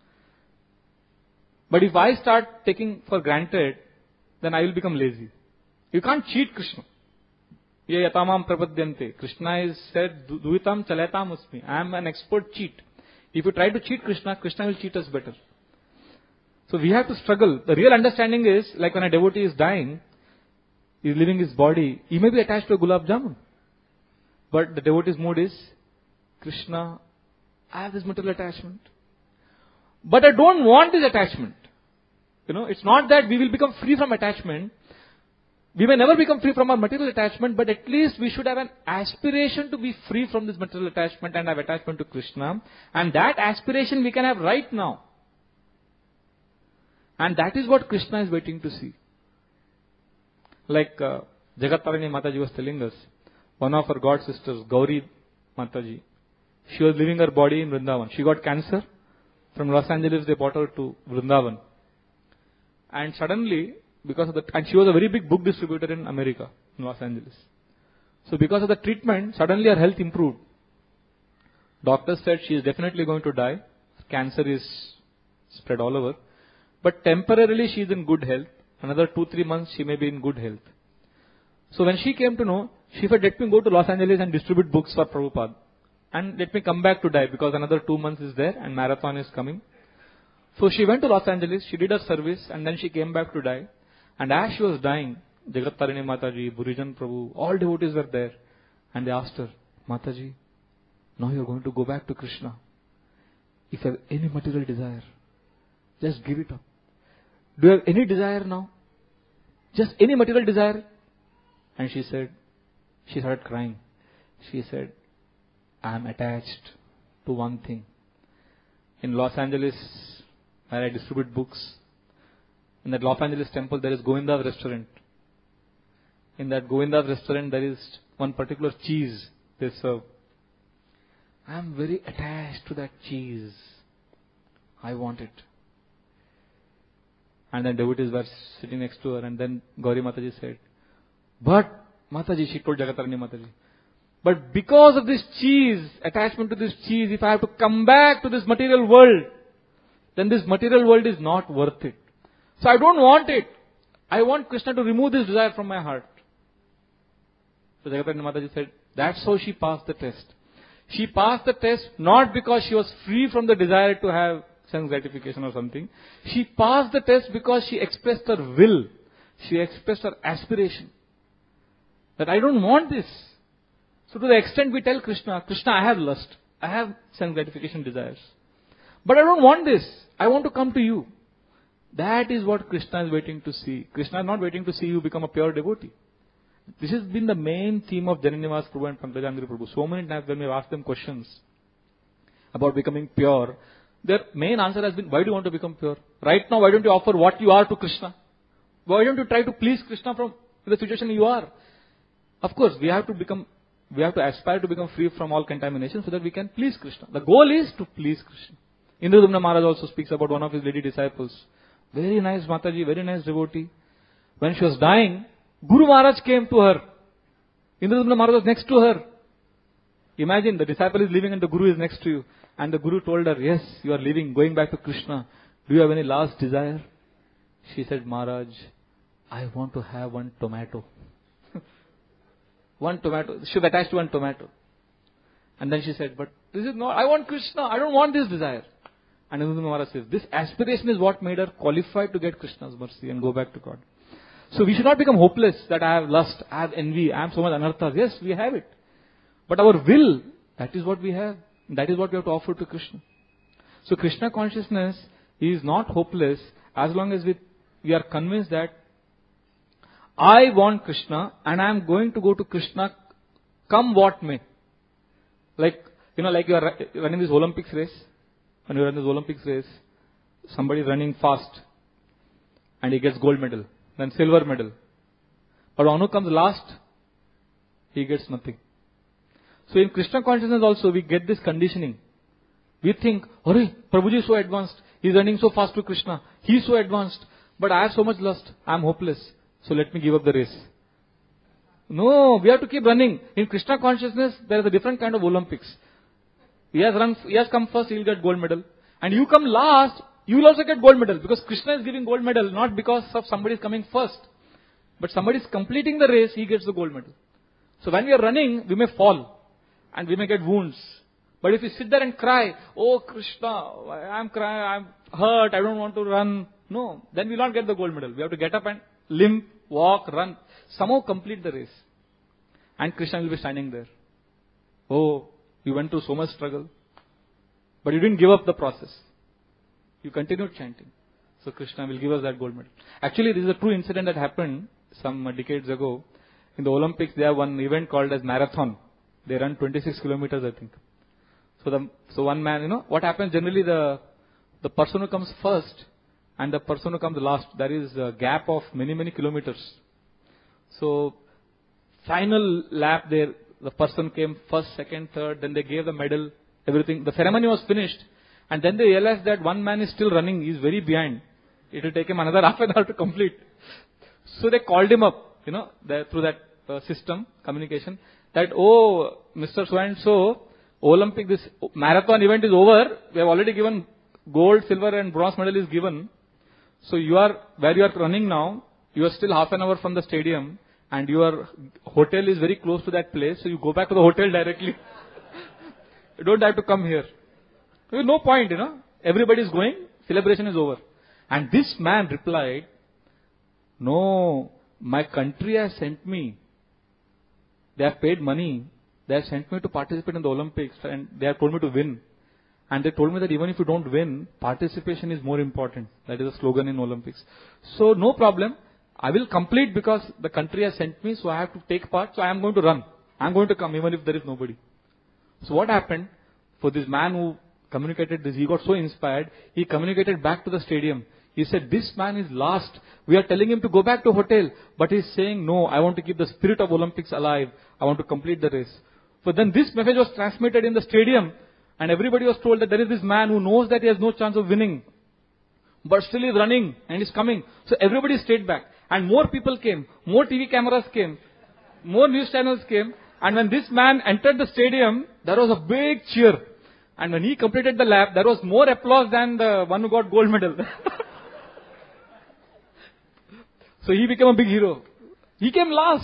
But if I start taking for granted, then I will become lazy. You can't cheat Krishna. Ye yatamam prapadyante. Krishna is said, duitam chalatam usmi. I am an expert cheat. If you try to cheat Krishna, Krishna will cheat us better. So we have to struggle. The real understanding is, like when a devotee is dying, he is leaving his body, he may be attached to a gulab jamun. But the devotee's mood is, Krishna, I have this material attachment. But I don't want this attachment. You know, it's not that we will become free from attachment. We may never become free from our material attachment, but at least we should have an aspiration to be free from this material attachment and have attachment to Krishna. And that aspiration we can have right now. And that is what Krishna is waiting to see. Like uh, Jagat Tarini Mataji was telling us, one of her god sisters, Gauri Mataji, she was leaving her body in Vrindavan. She got cancer. From Los Angeles, they brought her to Vrindavan. And suddenly, because of the, and she was a very big book distributor in America, in Los Angeles. So because of the treatment, suddenly her health improved. Doctors said she is definitely going to die. Cancer is spread all over. But temporarily she is in good health. Another two, three months she may be in good health. So when she came to know, she said, let me go to Los Angeles and distribute books for Prabhupada. And let me come back to die because another two months is there and marathon is coming. So she went to Los Angeles, she did her service and then she came back to die. And as she was dying, Jagat Tarini Mataji, Burijan Prabhu, all devotees were there. And they asked her, Mataji, now you are going to go back to Krishna. If you have any material desire, just give it up. Do you have any desire now? Just any material desire? And she said, she started crying. She said, I am attached to one thing. In Los Angeles, where I distribute books, in that Los Angeles temple there is Govinda's restaurant. In that Govinda's restaurant there is one particular cheese they serve. I am very attached to that cheese. I want it. And then devotees were sitting next to her and then Gauri Mataji said, but Mataji, she told Jagat Tarini Mataji, but because of this cheese, attachment to this cheese, if I have to come back to this material world, then this material world is not worth it. So I don't want it. I want Krishna to remove this desire from my heart. So Jagat Tarini Mataji said, that's how she passed the test. She passed the test not because she was free from the desire to have sense gratification or something. She passed the test because she expressed her will. She expressed her aspiration. That I don't want this. So to the extent we tell Krishna, Krishna, I have lust. I have sense gratification desires. But I don't want this. I want to come to you. That is what Krishna is waiting to see. Krishna is not waiting to see you become a pure devotee. This has been the main theme of Jananivas Prabhu and Pankajangiri Prabhu. So many times when we have asked them questions about becoming pure, their main answer has been, why do you want to become pure? Right now, why don't you offer what you are to Krishna? Why don't you try to please Krishna from the situation you are? Of course, we have to become, we have to aspire to become free from all contamination so that we can please Krishna. The goal is to please Krishna. Indradumna Maharaj also speaks about one of his lady disciples. Very nice Mataji, very nice devotee. When she was dying, Guru Maharaj came to her. Indradumna Maharaj was next to her. Imagine the disciple is leaving and the Guru is next to you. And the Guru told her, yes, you are leaving, going back to Krishna. Do you have any last desire? She said, Maharaj, I want to have one tomato. One tomato. She was attached to one tomato. And then she said, but this is not, I want Krishna. I don't want this desire. And Narottam Maharaj says, this aspiration is what made her qualified to get Krishna's mercy and go back to God. So we should not become hopeless that I have lust, I have envy, I am so much anarthas. Yes, we have it. But our will, that is what we have. That is what we have to offer to Krishna. So Krishna consciousness is not hopeless as long as we, we are convinced that I want Krishna and I am going to go to Krishna come what may. Like, you know, like you are running this Olympics race. When you run this Olympics race, somebody is running fast and he gets gold medal, then silver medal. But one who comes last, he gets nothing. So in Krishna consciousness also we get this conditioning. We think, Hurry, Prabhuji is so advanced. He is running so fast to Krishna. He is so advanced. But I have so much lust. I am hopeless. So let me give up the race. No, we have to keep running. In Krishna consciousness, there is a different kind of Olympics. He has run, he has come first, he will get gold medal. And you come last, you will also get gold medal. Because Krishna is giving gold medal, not because of somebody is coming first. But somebody is completing the race, he gets the gold medal. So when we are running, we may fall. And we may get wounds. But if we sit there and cry, oh Krishna, I am crying, I am hurt, I don't want to run. No, then we will not get the gold medal. We have to get up and limp, walk, run. Somehow complete the race. And Krishna will be standing there. Oh, you went through so much struggle. But you didn't give up the process. You continued chanting. So Krishna will give us that gold medal. Actually, this is a true incident that happened some decades ago. In the Olympics, they have one event called as marathon. They run twenty-six kilometers, I think. So the so one man, you know, what happens generally, the the person who comes first and the person who comes last, there is a gap of many, many kilometers. So final lap there, the person came first, second, third, then they gave the medal, everything. The ceremony was finished. And then they realized that one man is still running, he is very behind. It will take him another half an hour to complete. So they called him up, you know, the, through that uh, system, communication, that, oh, Mister So-and-so, Olympic, this marathon event is over. We have already given gold, silver and bronze medal is given. So you are, where you are running now, you are still half an hour from the stadium and your hotel is very close to that place. So you go back to the hotel directly. You don't have to come here. There is no point, you know. Everybody is going, celebration is over. And this man replied, no, my country has sent me. They have paid money. They have sent me to participate in the Olympics and they have told me to win. And they told me that even if you don't win, participation is more important. That is a slogan in Olympics. So no problem. I will complete because the country has sent me, so I have to take part. So I am going to run. I am going to come even if there is nobody. So what happened for this man who communicated this? He got so inspired. He communicated back to the stadium. He said, this man is last. We are telling him to go back to hotel. But he is saying, no, I want to keep the spirit of Olympics alive. I want to complete the race. So then this message was transmitted in the stadium. And everybody was told that there is this man who knows that he has no chance of winning. But still he is running and is coming. So everybody stayed back. And more people came. More T V cameras came. More news channels came. And when this man entered the stadium, there was a big cheer. And when he completed the lap, there was more applause than the one who got gold medal. So he became a big hero. He came last.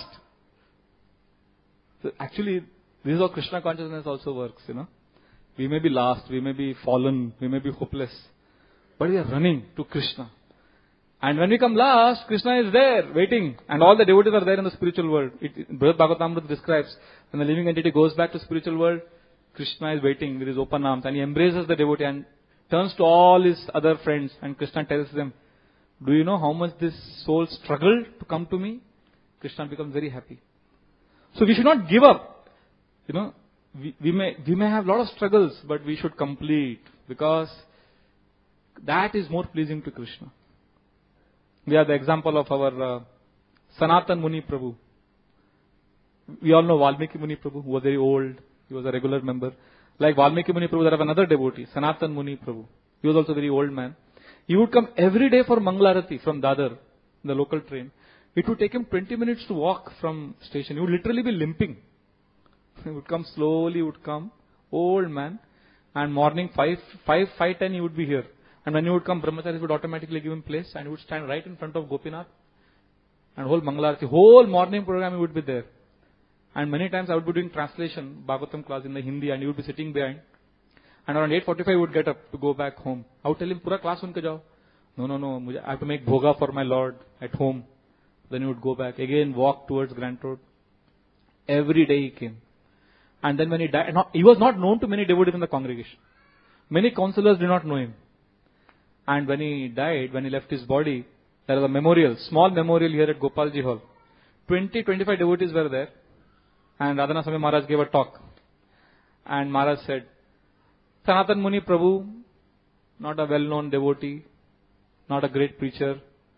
So actually, this is how Krishna consciousness also works, you know. We may be last, we may be fallen, we may be hopeless. But we are running to Krishna. And when we come last, Krishna is there, waiting. And all the devotees are there in the spiritual world. It, Brihad Bhagavatamrita describes, when the living entity goes back to spiritual world, Krishna is waiting with his open arms. And he embraces the devotee and turns to all his other friends. And Krishna tells them, do you know how much this soul struggled to come to me? Krishna becomes very happy. So we should not give up. You know, we, we may we may have a lot of struggles, but we should complete. Because that is more pleasing to Krishna. We have the example of our uh, Sanatan Muni Prabhu. We all know Valmiki Muni Prabhu, who was very old. He was a regular member. Like Valmiki Muni Prabhu, there have another devotee, Sanatan Muni Prabhu. He was also a very old man. He would come every day for Mangalarati from Dadar, the local train. It would take him twenty minutes to walk from station. He would literally be limping He would come slowly, would come, old man, and morning five, five, five ten he would be here. And when he would come, brahmacharis would automatically give him place, and he would stand right in front of Gopinath. And whole Mangalarati, whole morning program he would be there. And many times I would be doing translation, Bhagavatam class in the Hindi, and he would be sitting behind. And around eight forty-five he would get up to go back home. I would tell him, pura class unke jao. No, no, no, I have to make bhoga for my Lord at home. Then he would go back, again walk towards Grant Road. Every day he came. And then when he died, he was not known to many devotees in the congregation. Many counselors did not know him. And when he died, when he left his body, there was a memorial, small memorial here at Gopalji Hall. twenty, twenty-five devotees were there. And Radhana Swami Maharaj gave a talk. And Maharaj said, Sanatan Muni Prabhu, not a well-known devotee, not a great preacher,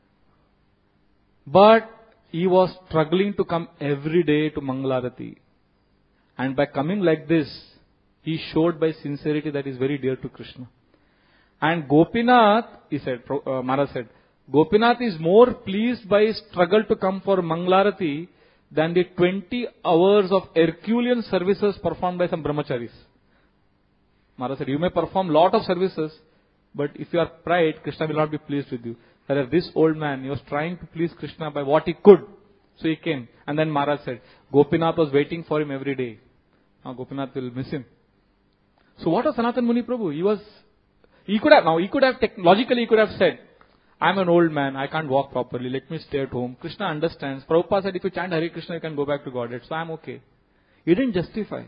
but he was struggling to come every day to Mangalarati. And by coming like this, he showed by sincerity that he is very dear to Krishna. And Gopinath, he said, uh, Maharaj said, Gopinath is more pleased by his struggle to come for Mangalarati than the twenty hours of Herculean services performed by some brahmacharis. Maharaj said, you may perform lot of services, but if you are pride, Krishna will not be pleased with you. Whereas this old man, he was trying to please Krishna by what he could. So he came. And then Maharaj said, Gopinath was waiting for him every day. Now Gopinath will miss him. So what was Sanatan Muni Prabhu? He was, he could have, now he could have, logically he could have said, I am an old man, I can't walk properly, let me stay at home. Krishna understands. Prabhupada said, if you chant Hare Krishna, you can go back to Godhead. So I am okay. He didn't justify.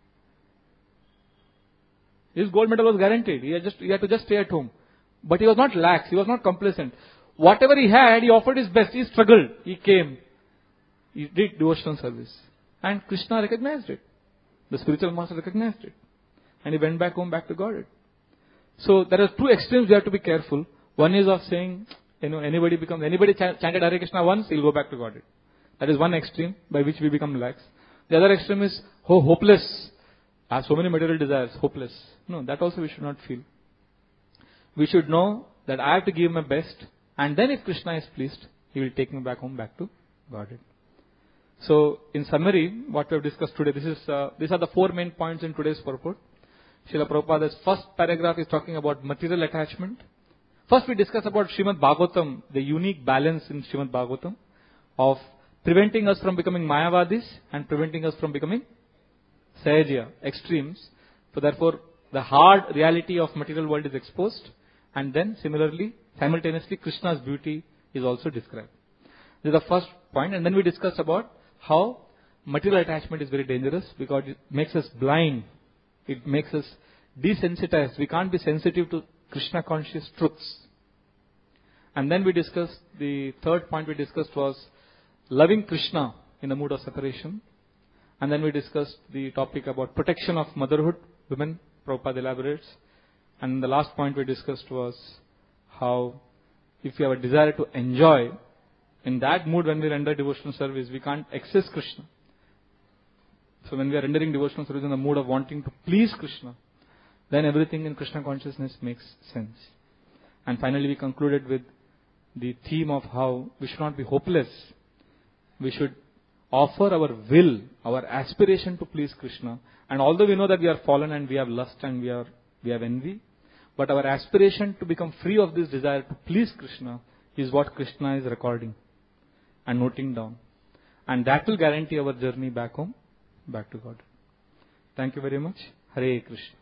His gold medal was guaranteed. He had, just, he had to just stay at home. But he was not lax. He was not complacent. Whatever he had, he offered his best. He struggled. He came. He did devotional service. And Krishna recognized it. The spiritual master recognized it. And he went back home, back to Godhead. So there are two extremes we have to be careful. One is of saying, you know, anybody becomes, anybody ch- chanted Hare Krishna once, he'll go back to Godhead. That is one extreme by which we become lax. The other extreme is, oh, hopeless. I have so many material desires, hopeless. No, that also we should not feel. We should know that I have to give my best, and then if Krishna is pleased, he will take me back home, back to Godhead. So, in summary, what we have discussed today, this is uh, these are the four main points in today's purport. Srila Prabhupada's first paragraph is talking about material attachment. First, we discuss about Srimad Bhagavatam, the unique balance in Srimad Bhagavatam of preventing us from becoming Mayavadis and preventing us from becoming Sahaja, extremes. So therefore, the hard reality of material world is exposed, and then similarly, simultaneously, Krishna's beauty is also described. This is the first point, and then we discussed about how material attachment is very dangerous because it makes us blind. It makes us desensitized. We can't be sensitive to Krishna conscious truths. And then we discussed, the third point we discussed was loving Krishna in the mood of separation. And then we discussed the topic about protection of motherhood, women, Prabhupada elaborates. And the last point we discussed was how if you have a desire to enjoy, in that mood when we render devotional service, we can't access Krishna. So when we are rendering devotional service in the mood of wanting to please Krishna, then everything in Krishna consciousness makes sense. And finally we concluded with the theme of how we should not be hopeless. We should offer our will, our aspiration to please Krishna. And although we know that we are fallen and we have lust and we are we have envy, but our aspiration to become free of this desire to please Krishna is what Krishna is recording and noting down. And that will guarantee our journey back home, back to God. Thank you very much. Hare Krishna.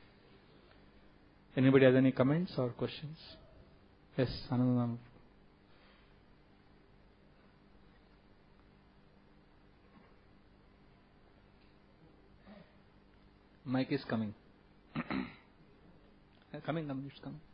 Anybody has any comments or questions? Yes, Anandanam. Mic is coming. coming, coming, it's coming.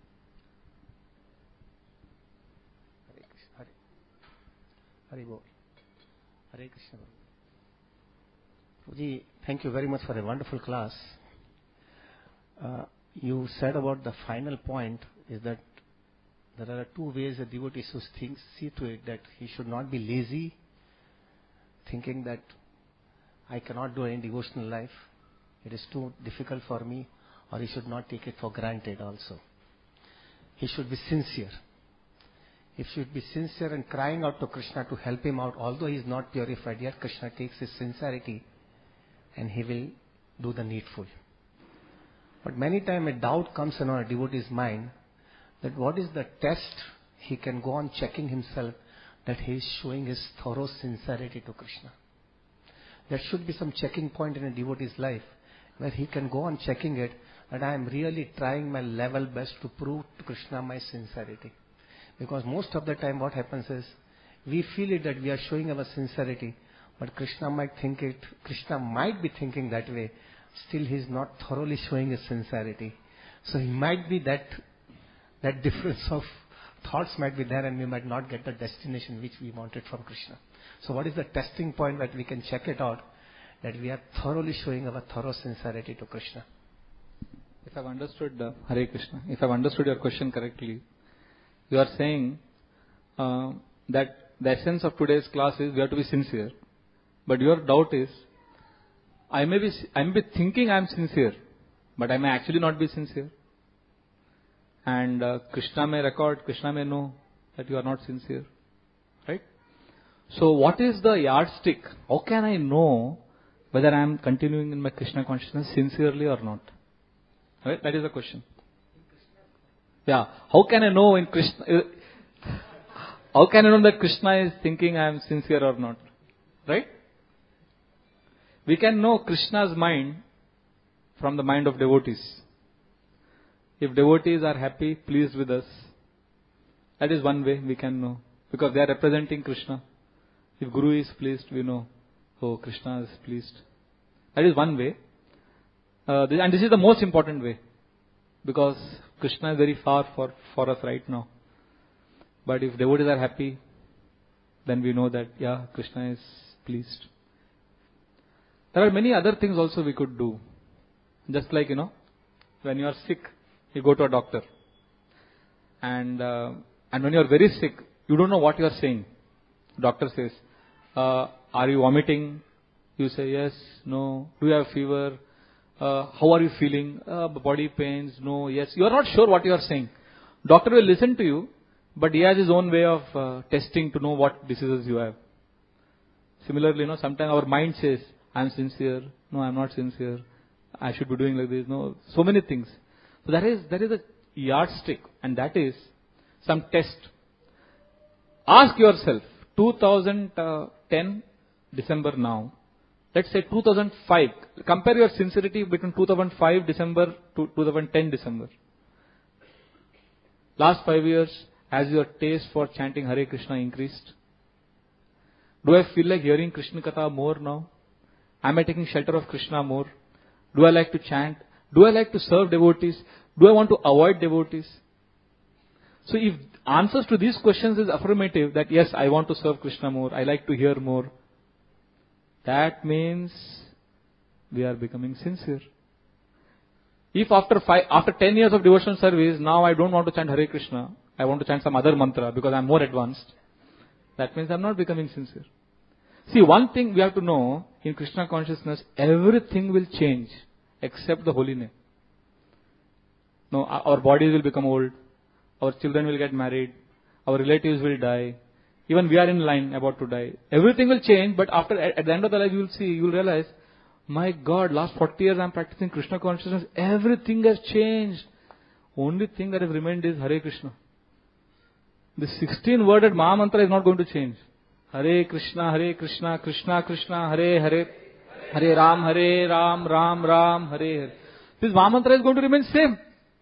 Hare Krishna. Hare. Hare Bol. Hare Krishna. Prabhuji, thank you very much for a wonderful class. Uh, you said about the final point is that there are two ways a devotee should think, see to it that he should not be lazy, thinking that I cannot do any devotional life. It is too difficult for me, or he should not take it for granted also. He should be sincere. He should be sincere and crying out to Krishna to help him out. Although he is not purified, yet Krishna takes his sincerity and he will do the needful. But many times a doubt comes in our devotee's mind that what is the test he can go on checking himself that he is showing his thorough sincerity to Krishna. There should be some checking point in a devotee's life where he can go on checking it that I am really trying my level best to prove to Krishna my sincerity. Because most of the time what happens is we feel it that we are showing our sincerity, but Krishna might think it, Krishna might be thinking that way. Still he is not thoroughly showing his sincerity. So he might be that, that difference of thoughts might be there and we might not get the destination which we wanted from Krishna. So what is the testing point that we can check it out that we are thoroughly showing our thorough sincerity to Krishna? If I've understood, uh, Hare Krishna, if I've understood your question correctly, you are saying uh, that the essence of today's class is we have to be sincere. But your doubt is, I may be, I may be thinking I am sincere, but I may actually not be sincere. And uh, Krishna may record, Krishna may know that you are not sincere. Right? So what is the yardstick? How can I know whether I am continuing in my Krishna consciousness sincerely or not? Right? That is the question. Yeah. How can I know in Krishna? How can I know that Krishna is thinking I am sincere or not? Right? We can know Krishna's mind from the mind of devotees. If devotees are happy, pleased with us, that is one way we can know. Because they are representing Krishna. If Guru is pleased, we know, oh, Krishna is pleased. That is one way. Uh, and this is the most important way. Because Krishna is very far for, for us right now. But if devotees are happy, then we know that, yeah, Krishna is pleased. There are many other things also we could do. Just like, you know, when you are sick, you go to a doctor. And uh, and when you are very sick, you don't know what you are saying. Doctor says, uh, are you vomiting? You say, yes, no. Do you have fever? Uh, how are you feeling? Uh, body pains? No, yes. You are not sure what you are saying. Doctor will listen to you, but he has his own way of uh, testing to know what diseases you have. Similarly, you know, sometimes our mind says, I am sincere. No, I am not sincere. I should be doing like this. No, so many things. So that is, that is a yardstick, and that is some test. Ask yourself, two thousand ten, December now, let's say two thousand five, compare your sincerity between two thousand five December to two thousand ten December. Last five years, has your taste for chanting Hare Krishna increased? Do I feel like hearing Krishna Katha more now? Am I taking shelter of Krishna more? Do I like to chant? Do I like to serve devotees? Do I want to avoid devotees? So if answers to these questions is affirmative, that yes, I want to serve Krishna more, I like to hear more, that means we are becoming sincere. If after five, after ten years of devotional service, now I don't want to chant Hare Krishna, I want to chant some other mantra because I am more advanced, that means I am not becoming sincere. See, one thing we have to know, in Krishna consciousness, everything will change except the holy name. No, our bodies will become old, our children will get married, our relatives will die, even we are in line about to die. Everything will change, but after, at the end of the life, you will see, you will realize, my God, last forty years I am practicing Krishna consciousness, everything has changed. Only thing that has remained is Hare Krishna. The sixteen worded Maha Mantra is not going to change. Hare Krishna, Hare Krishna, Krishna Krishna, Hare Hare, Hare Ram, Hare Ram, Ram Ram, Hare Hare. This Maha Mantra is going to remain same.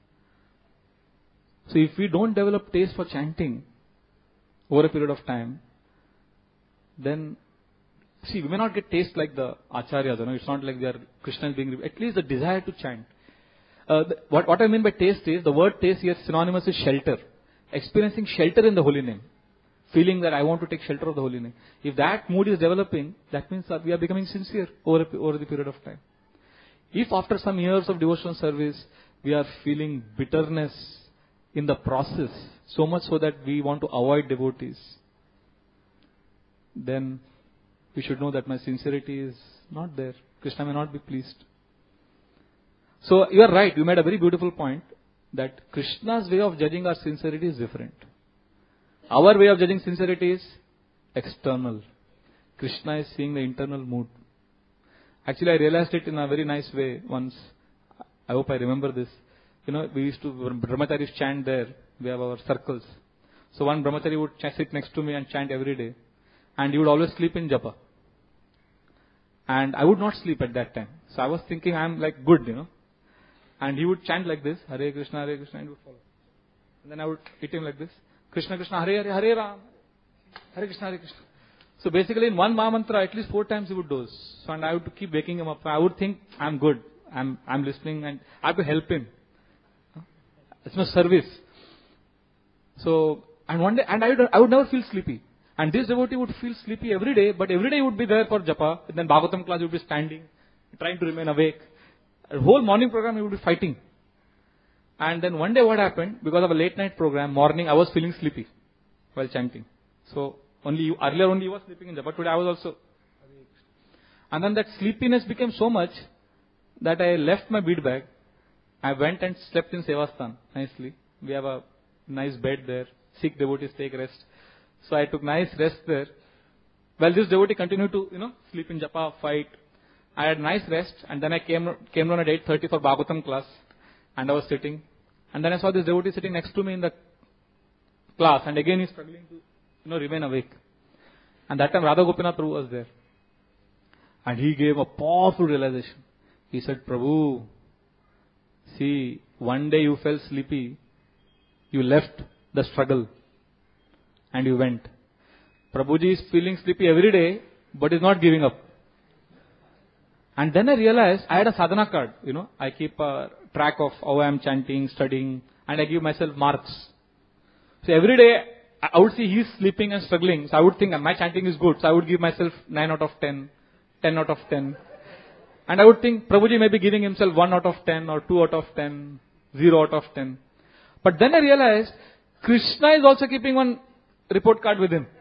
So if we don't develop taste for chanting over a period of time, then, see, we may not get taste like the Acharyas, you know, it's not like they are, Krishna is being, at least the desire to chant. Uh, the, what, what I mean by taste is, the word taste here is synonymous with shelter. Experiencing shelter in the holy name. Feeling that I want to take shelter of the holy name. If that mood is developing, that means that we are becoming sincere over, a, over the period of time. If after some years of devotional service, we are feeling bitterness in the process, so much so that we want to avoid devotees, then we should know that my sincerity is not there. Krishna may not be pleased. So you are right, you made a very beautiful point that Krishna's way of judging our sincerity is different. Our way of judging sincerity is external. Krishna is seeing the internal mood. Actually, I realized it in a very nice way once. I hope I remember this. You know, we used to, brahmacharis chant there. We have our circles. So one brahmachari would ch- sit next to me and chant every day. And he would always sleep in japa. And I would not sleep at that time. So I was thinking I'm like good, you know. And he would chant like this, Hare Krishna, Hare Krishna, and he would follow. And then I would hit him like this, Krishna Krishna, Hare Hare, Hare Ram, Hare Krishna, Hare Krishna. So basically in one Maha Mantra, at least four times he would doze. So and I would keep waking him up. I would think, I'm good, I'm I'm listening, and I have to help him. It's my service. So, and one day, and I would, I would never feel sleepy. And this devotee would feel sleepy every day, but every day he would be there for japa. And then Bhagavatam class, he would be standing, trying to remain awake. The whole morning program, he would be fighting. And then one day what happened, because of a late night program, morning I was feeling sleepy while chanting. So, only you, earlier only he was sleeping in japa, today I was also. And then that sleepiness became so much that I left my bead bag. I went and slept in Sevasthan nicely. We have a nice bed there. Sikh devotees take rest. So I took nice rest there. Well, this devotee continued to, you know, sleep in japa, fight. I had nice rest, and then I came came down at eight thirty for Bhagavatam class, and I was sitting. And then I saw this devotee sitting next to me in the class, and again he's struggling to, you know, remain awake. And that time Radha Gopinath Prabhu was there. And he gave a powerful realization. He said, Prabhu, see, one day you felt sleepy, you left the struggle, and you went. Prabhuji is feeling sleepy every day, but is not giving up. And then I realized I had a sadhana card, you know, I keep a track of how I am chanting, studying, and I give myself marks. So every day, I would see he's sleeping and struggling, so I would think my chanting is good, so I would give myself nine out of ten, ten out of ten. And I would think Prabhuji may be giving himself one out of ten, or two out of ten, zero out of ten. But then I realized, Krishna is also keeping one report card with him.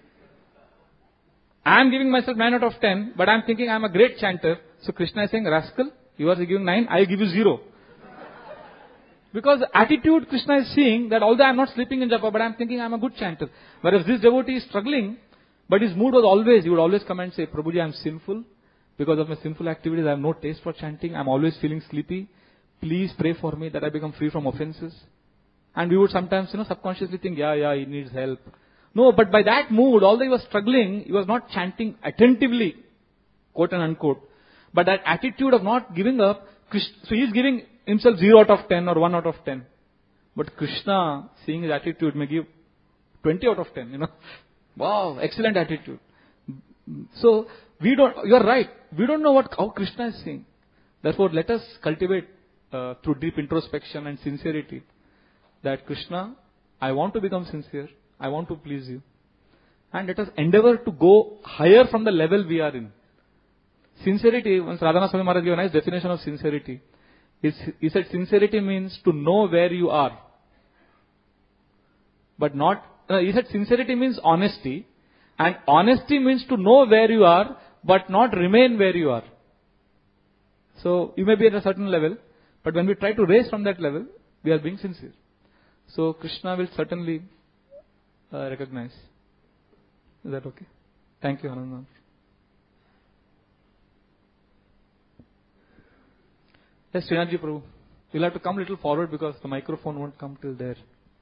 I am giving myself nine out of ten, but I am thinking I am a great chanter. So Krishna is saying, rascal, you are giving nine, I will give you zero. Because attitude Krishna is seeing that although I am not sleeping in japa, but I am thinking I am a good chanter. Whereas this devotee is struggling, but his mood was always, he would always come and say, Prabhuji, I am sinful. Because of my sinful activities, I have no taste for chanting. I am always feeling sleepy. Please pray for me that I become free from offenses. And we would sometimes, you know, subconsciously think, yeah, yeah, he needs help. No, but by that mood, although he was struggling, he was not chanting attentively, quote and unquote. But that attitude of not giving up, so he is giving himself zero out of ten or one out of ten. But Krishna, seeing his attitude, may give twenty out of ten, you know. Wow, excellent attitude. So, we don't, you are right, we don't know what how Krishna is seeing. Therefore, let us cultivate uh, through deep introspection and sincerity that Krishna, I want to become sincere, I want to please you. And let us endeavor to go higher from the level we are in. Sincerity, once Radhanath Swami Maharaj gave a nice definition of sincerity. He said sincerity means to know where you are. But not, uh, he said sincerity means honesty. And honesty means to know where you are, but not remain where you are. So, you may be at a certain level, but when we try to raise from that level, we are being sincere. So, Krishna will certainly uh, recognize. Is that okay? Thank you, Ananda. Yes, Srinathji Prabhu. You'll have to come a little forward because the microphone won't come till there.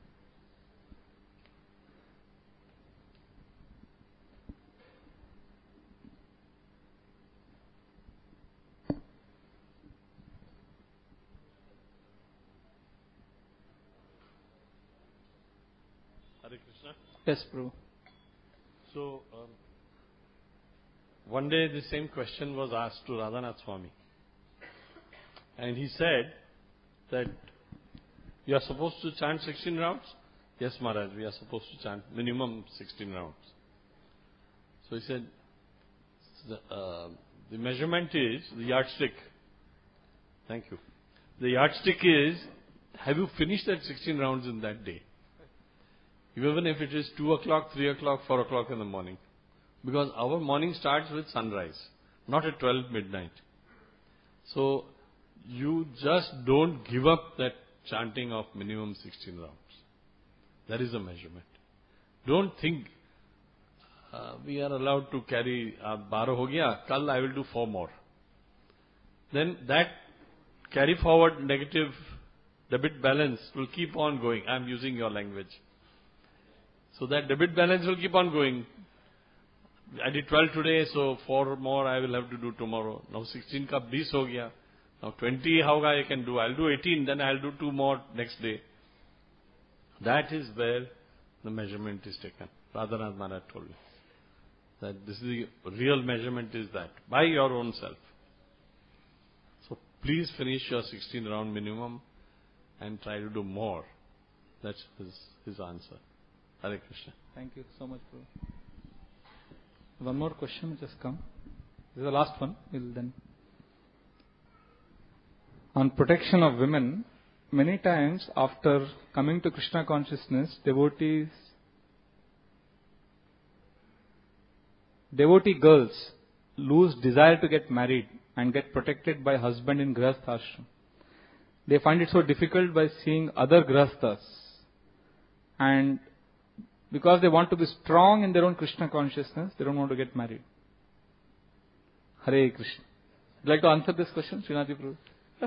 Hare Krishna. Yes, Prabhu. So, um, one day the same question was asked to Radhanath Swami. And he said that you are supposed to chant sixteen rounds? Yes, Maharaj, we are supposed to chant minimum sixteen rounds. So he said, the, uh, the measurement is the yardstick. Thank you. The yardstick is, have you finished that sixteen rounds in that day? Even if it is two o'clock, three o'clock, four o'clock in the morning. Because our morning starts with sunrise, not at twelve midnight. So, you just don't give up that chanting of minimum sixteen rounds. That is the measurement. Don't think, uh, we are allowed to carry, uh, twelve ho gaya, kal I will do four more. then that carry forward negative debit balance will keep on going. I am using your language. So that debit balance will keep on going. I did twelve today, so four more I will have to do tomorrow. Now sixteen ka twenty ho gaya. Now twenty, how I can do? I'll do eighteen, then I'll do two more next day. That is where the measurement is taken. Radhanath Maharaj told me that this is the real measurement is that, by your own self. So please finish your sixteen round minimum and try to do more. That's his, his answer. Hare Krishna. Thank you so much, Prabhu. One more question just come. This is the last one. We'll then. On protection of women, many times after coming to Krishna consciousness, devotees, devotee girls lose desire to get married and get protected by husband in Grihastha ashram. They find it so difficult by seeing other Grihasthas, and because they want to be strong in their own Krishna consciousness, they don't want to get married. Hare Krishna. Would you like to answer this question, Srinathji Prabhu?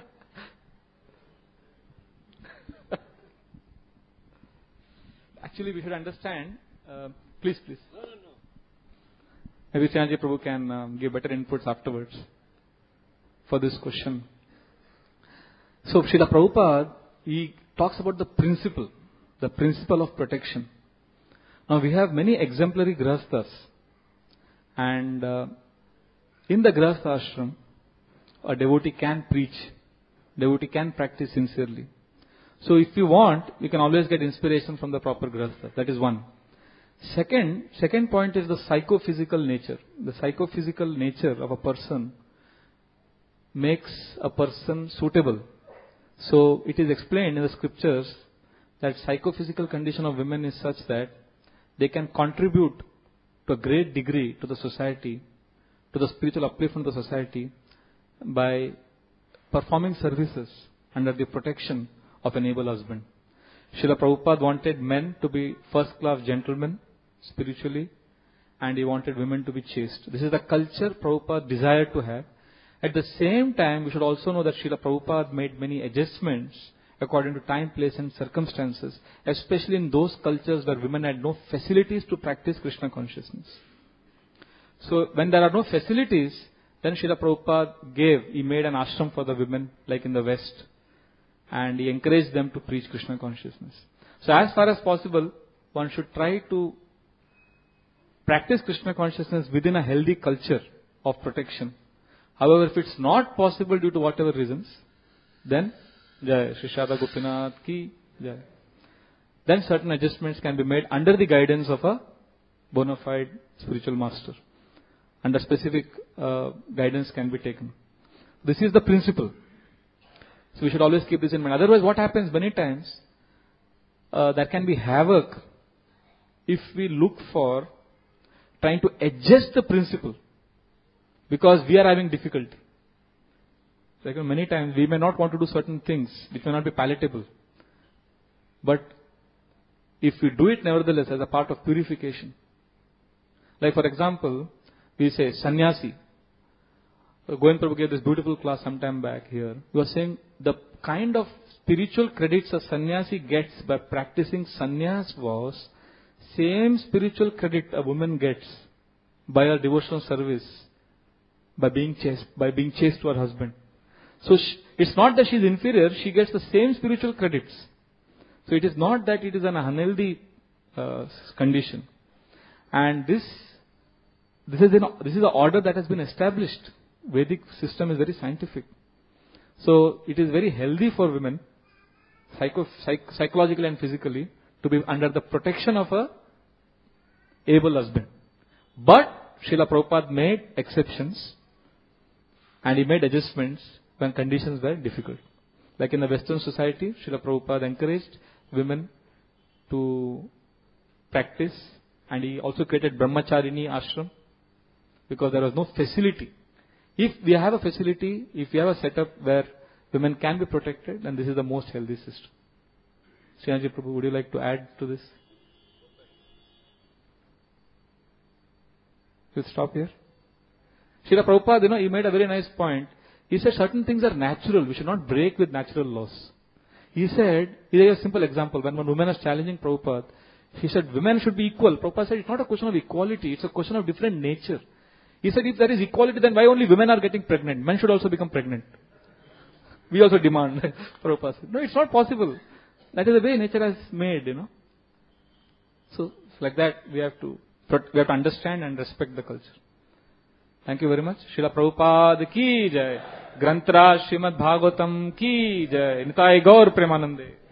Actually, we should understand. Uh, please, please. No, no, no. Maybe Srinathji Prabhu can um, give better inputs afterwards for this question. So, Srila Prabhupada, he talks about the principle, the principle of protection. Now, we have many exemplary Grihasthas, and uh, in the Grihastha ashram, a devotee can preach, devotee can practice sincerely. So, if you want, we can always get inspiration from the proper Grihastha. That is one. Second, second point is the psychophysical nature. The psychophysical nature of a person makes a person suitable. So, it is explained in the scriptures that psychophysical condition of women is such that they can contribute to a great degree to the society, to the spiritual upliftment of the society, by performing services under the protection of an able husband. Srila Prabhupada wanted men to be first-class gentlemen spiritually, and he wanted women to be chaste. This is the culture Prabhupada desired to have. At the same time, we should also know that Srila Prabhupada made many adjustments according to time, place and circumstances, especially in those cultures where women had no facilities to practice Krishna consciousness. So, when there are no facilities, then Srila Prabhupada gave, he made an ashram for the women, like in the West, and he encouraged them to preach Krishna consciousness. So, as far as possible, one should try to practice Krishna consciousness within a healthy culture of protection. However, if it's not possible due to whatever reasons, then Jai Shri Shada Gopinath ki Jai. Then certain adjustments can be made under the guidance of a bona fide spiritual master. Under specific uh, guidance can be taken. This is the principle. So we should always keep this in mind. Otherwise, what happens many times, uh, there can be havoc if we look for trying to adjust the principle because we are having difficulty. Like many times we may not want to do certain things which may not be palatable. But if we do it nevertheless as a part of purification. Like for example, we say sannyasi. Govind Prabhu gave this beautiful class some time back here. He was saying the kind of spiritual credits a sannyasi gets by practicing sannyas was same spiritual credit a woman gets by her devotional service, by being chaste, by being chaste to her husband. So she, it's not that she is inferior, she gets the same spiritual credits. So it is not that it is an unhealthy uh, condition. And this, this is an, this is the order that has been established. Vedic system is very scientific. So it is very healthy for women, psycho, psych, psychologically and physically, to be under the protection of a able husband. But Srila Prabhupada made exceptions and he made adjustments when conditions were difficult. Like in the Western society, Srila Prabhupada encouraged women to practice, and he also created Brahmacharini ashram because there was no facility. If we have a facility, if we have a setup where women can be protected, then this is the most healthy system. Srinathji Prabhu, would you like to add to this? We'll stop here. Srila Prabhupada, you know, he made a very nice point. He said certain things are natural. We should not break with natural laws. He said, he gave a simple example. When one woman was challenging Prabhupada, he said women should be equal. Prabhupada said it's not a question of equality, it's a question of different nature. He said if there is equality, then why only women are getting pregnant? Men should also become pregnant. We also demand. Prabhupada said, no, it's not possible. That is the way nature has made, you know. So, like that, we have to, we have to understand and respect the culture. Thank you very much. Srila Prabhupada ki jai. Granthra Srimad Bhagavatam ki jai. Nitai Gaur Premanande.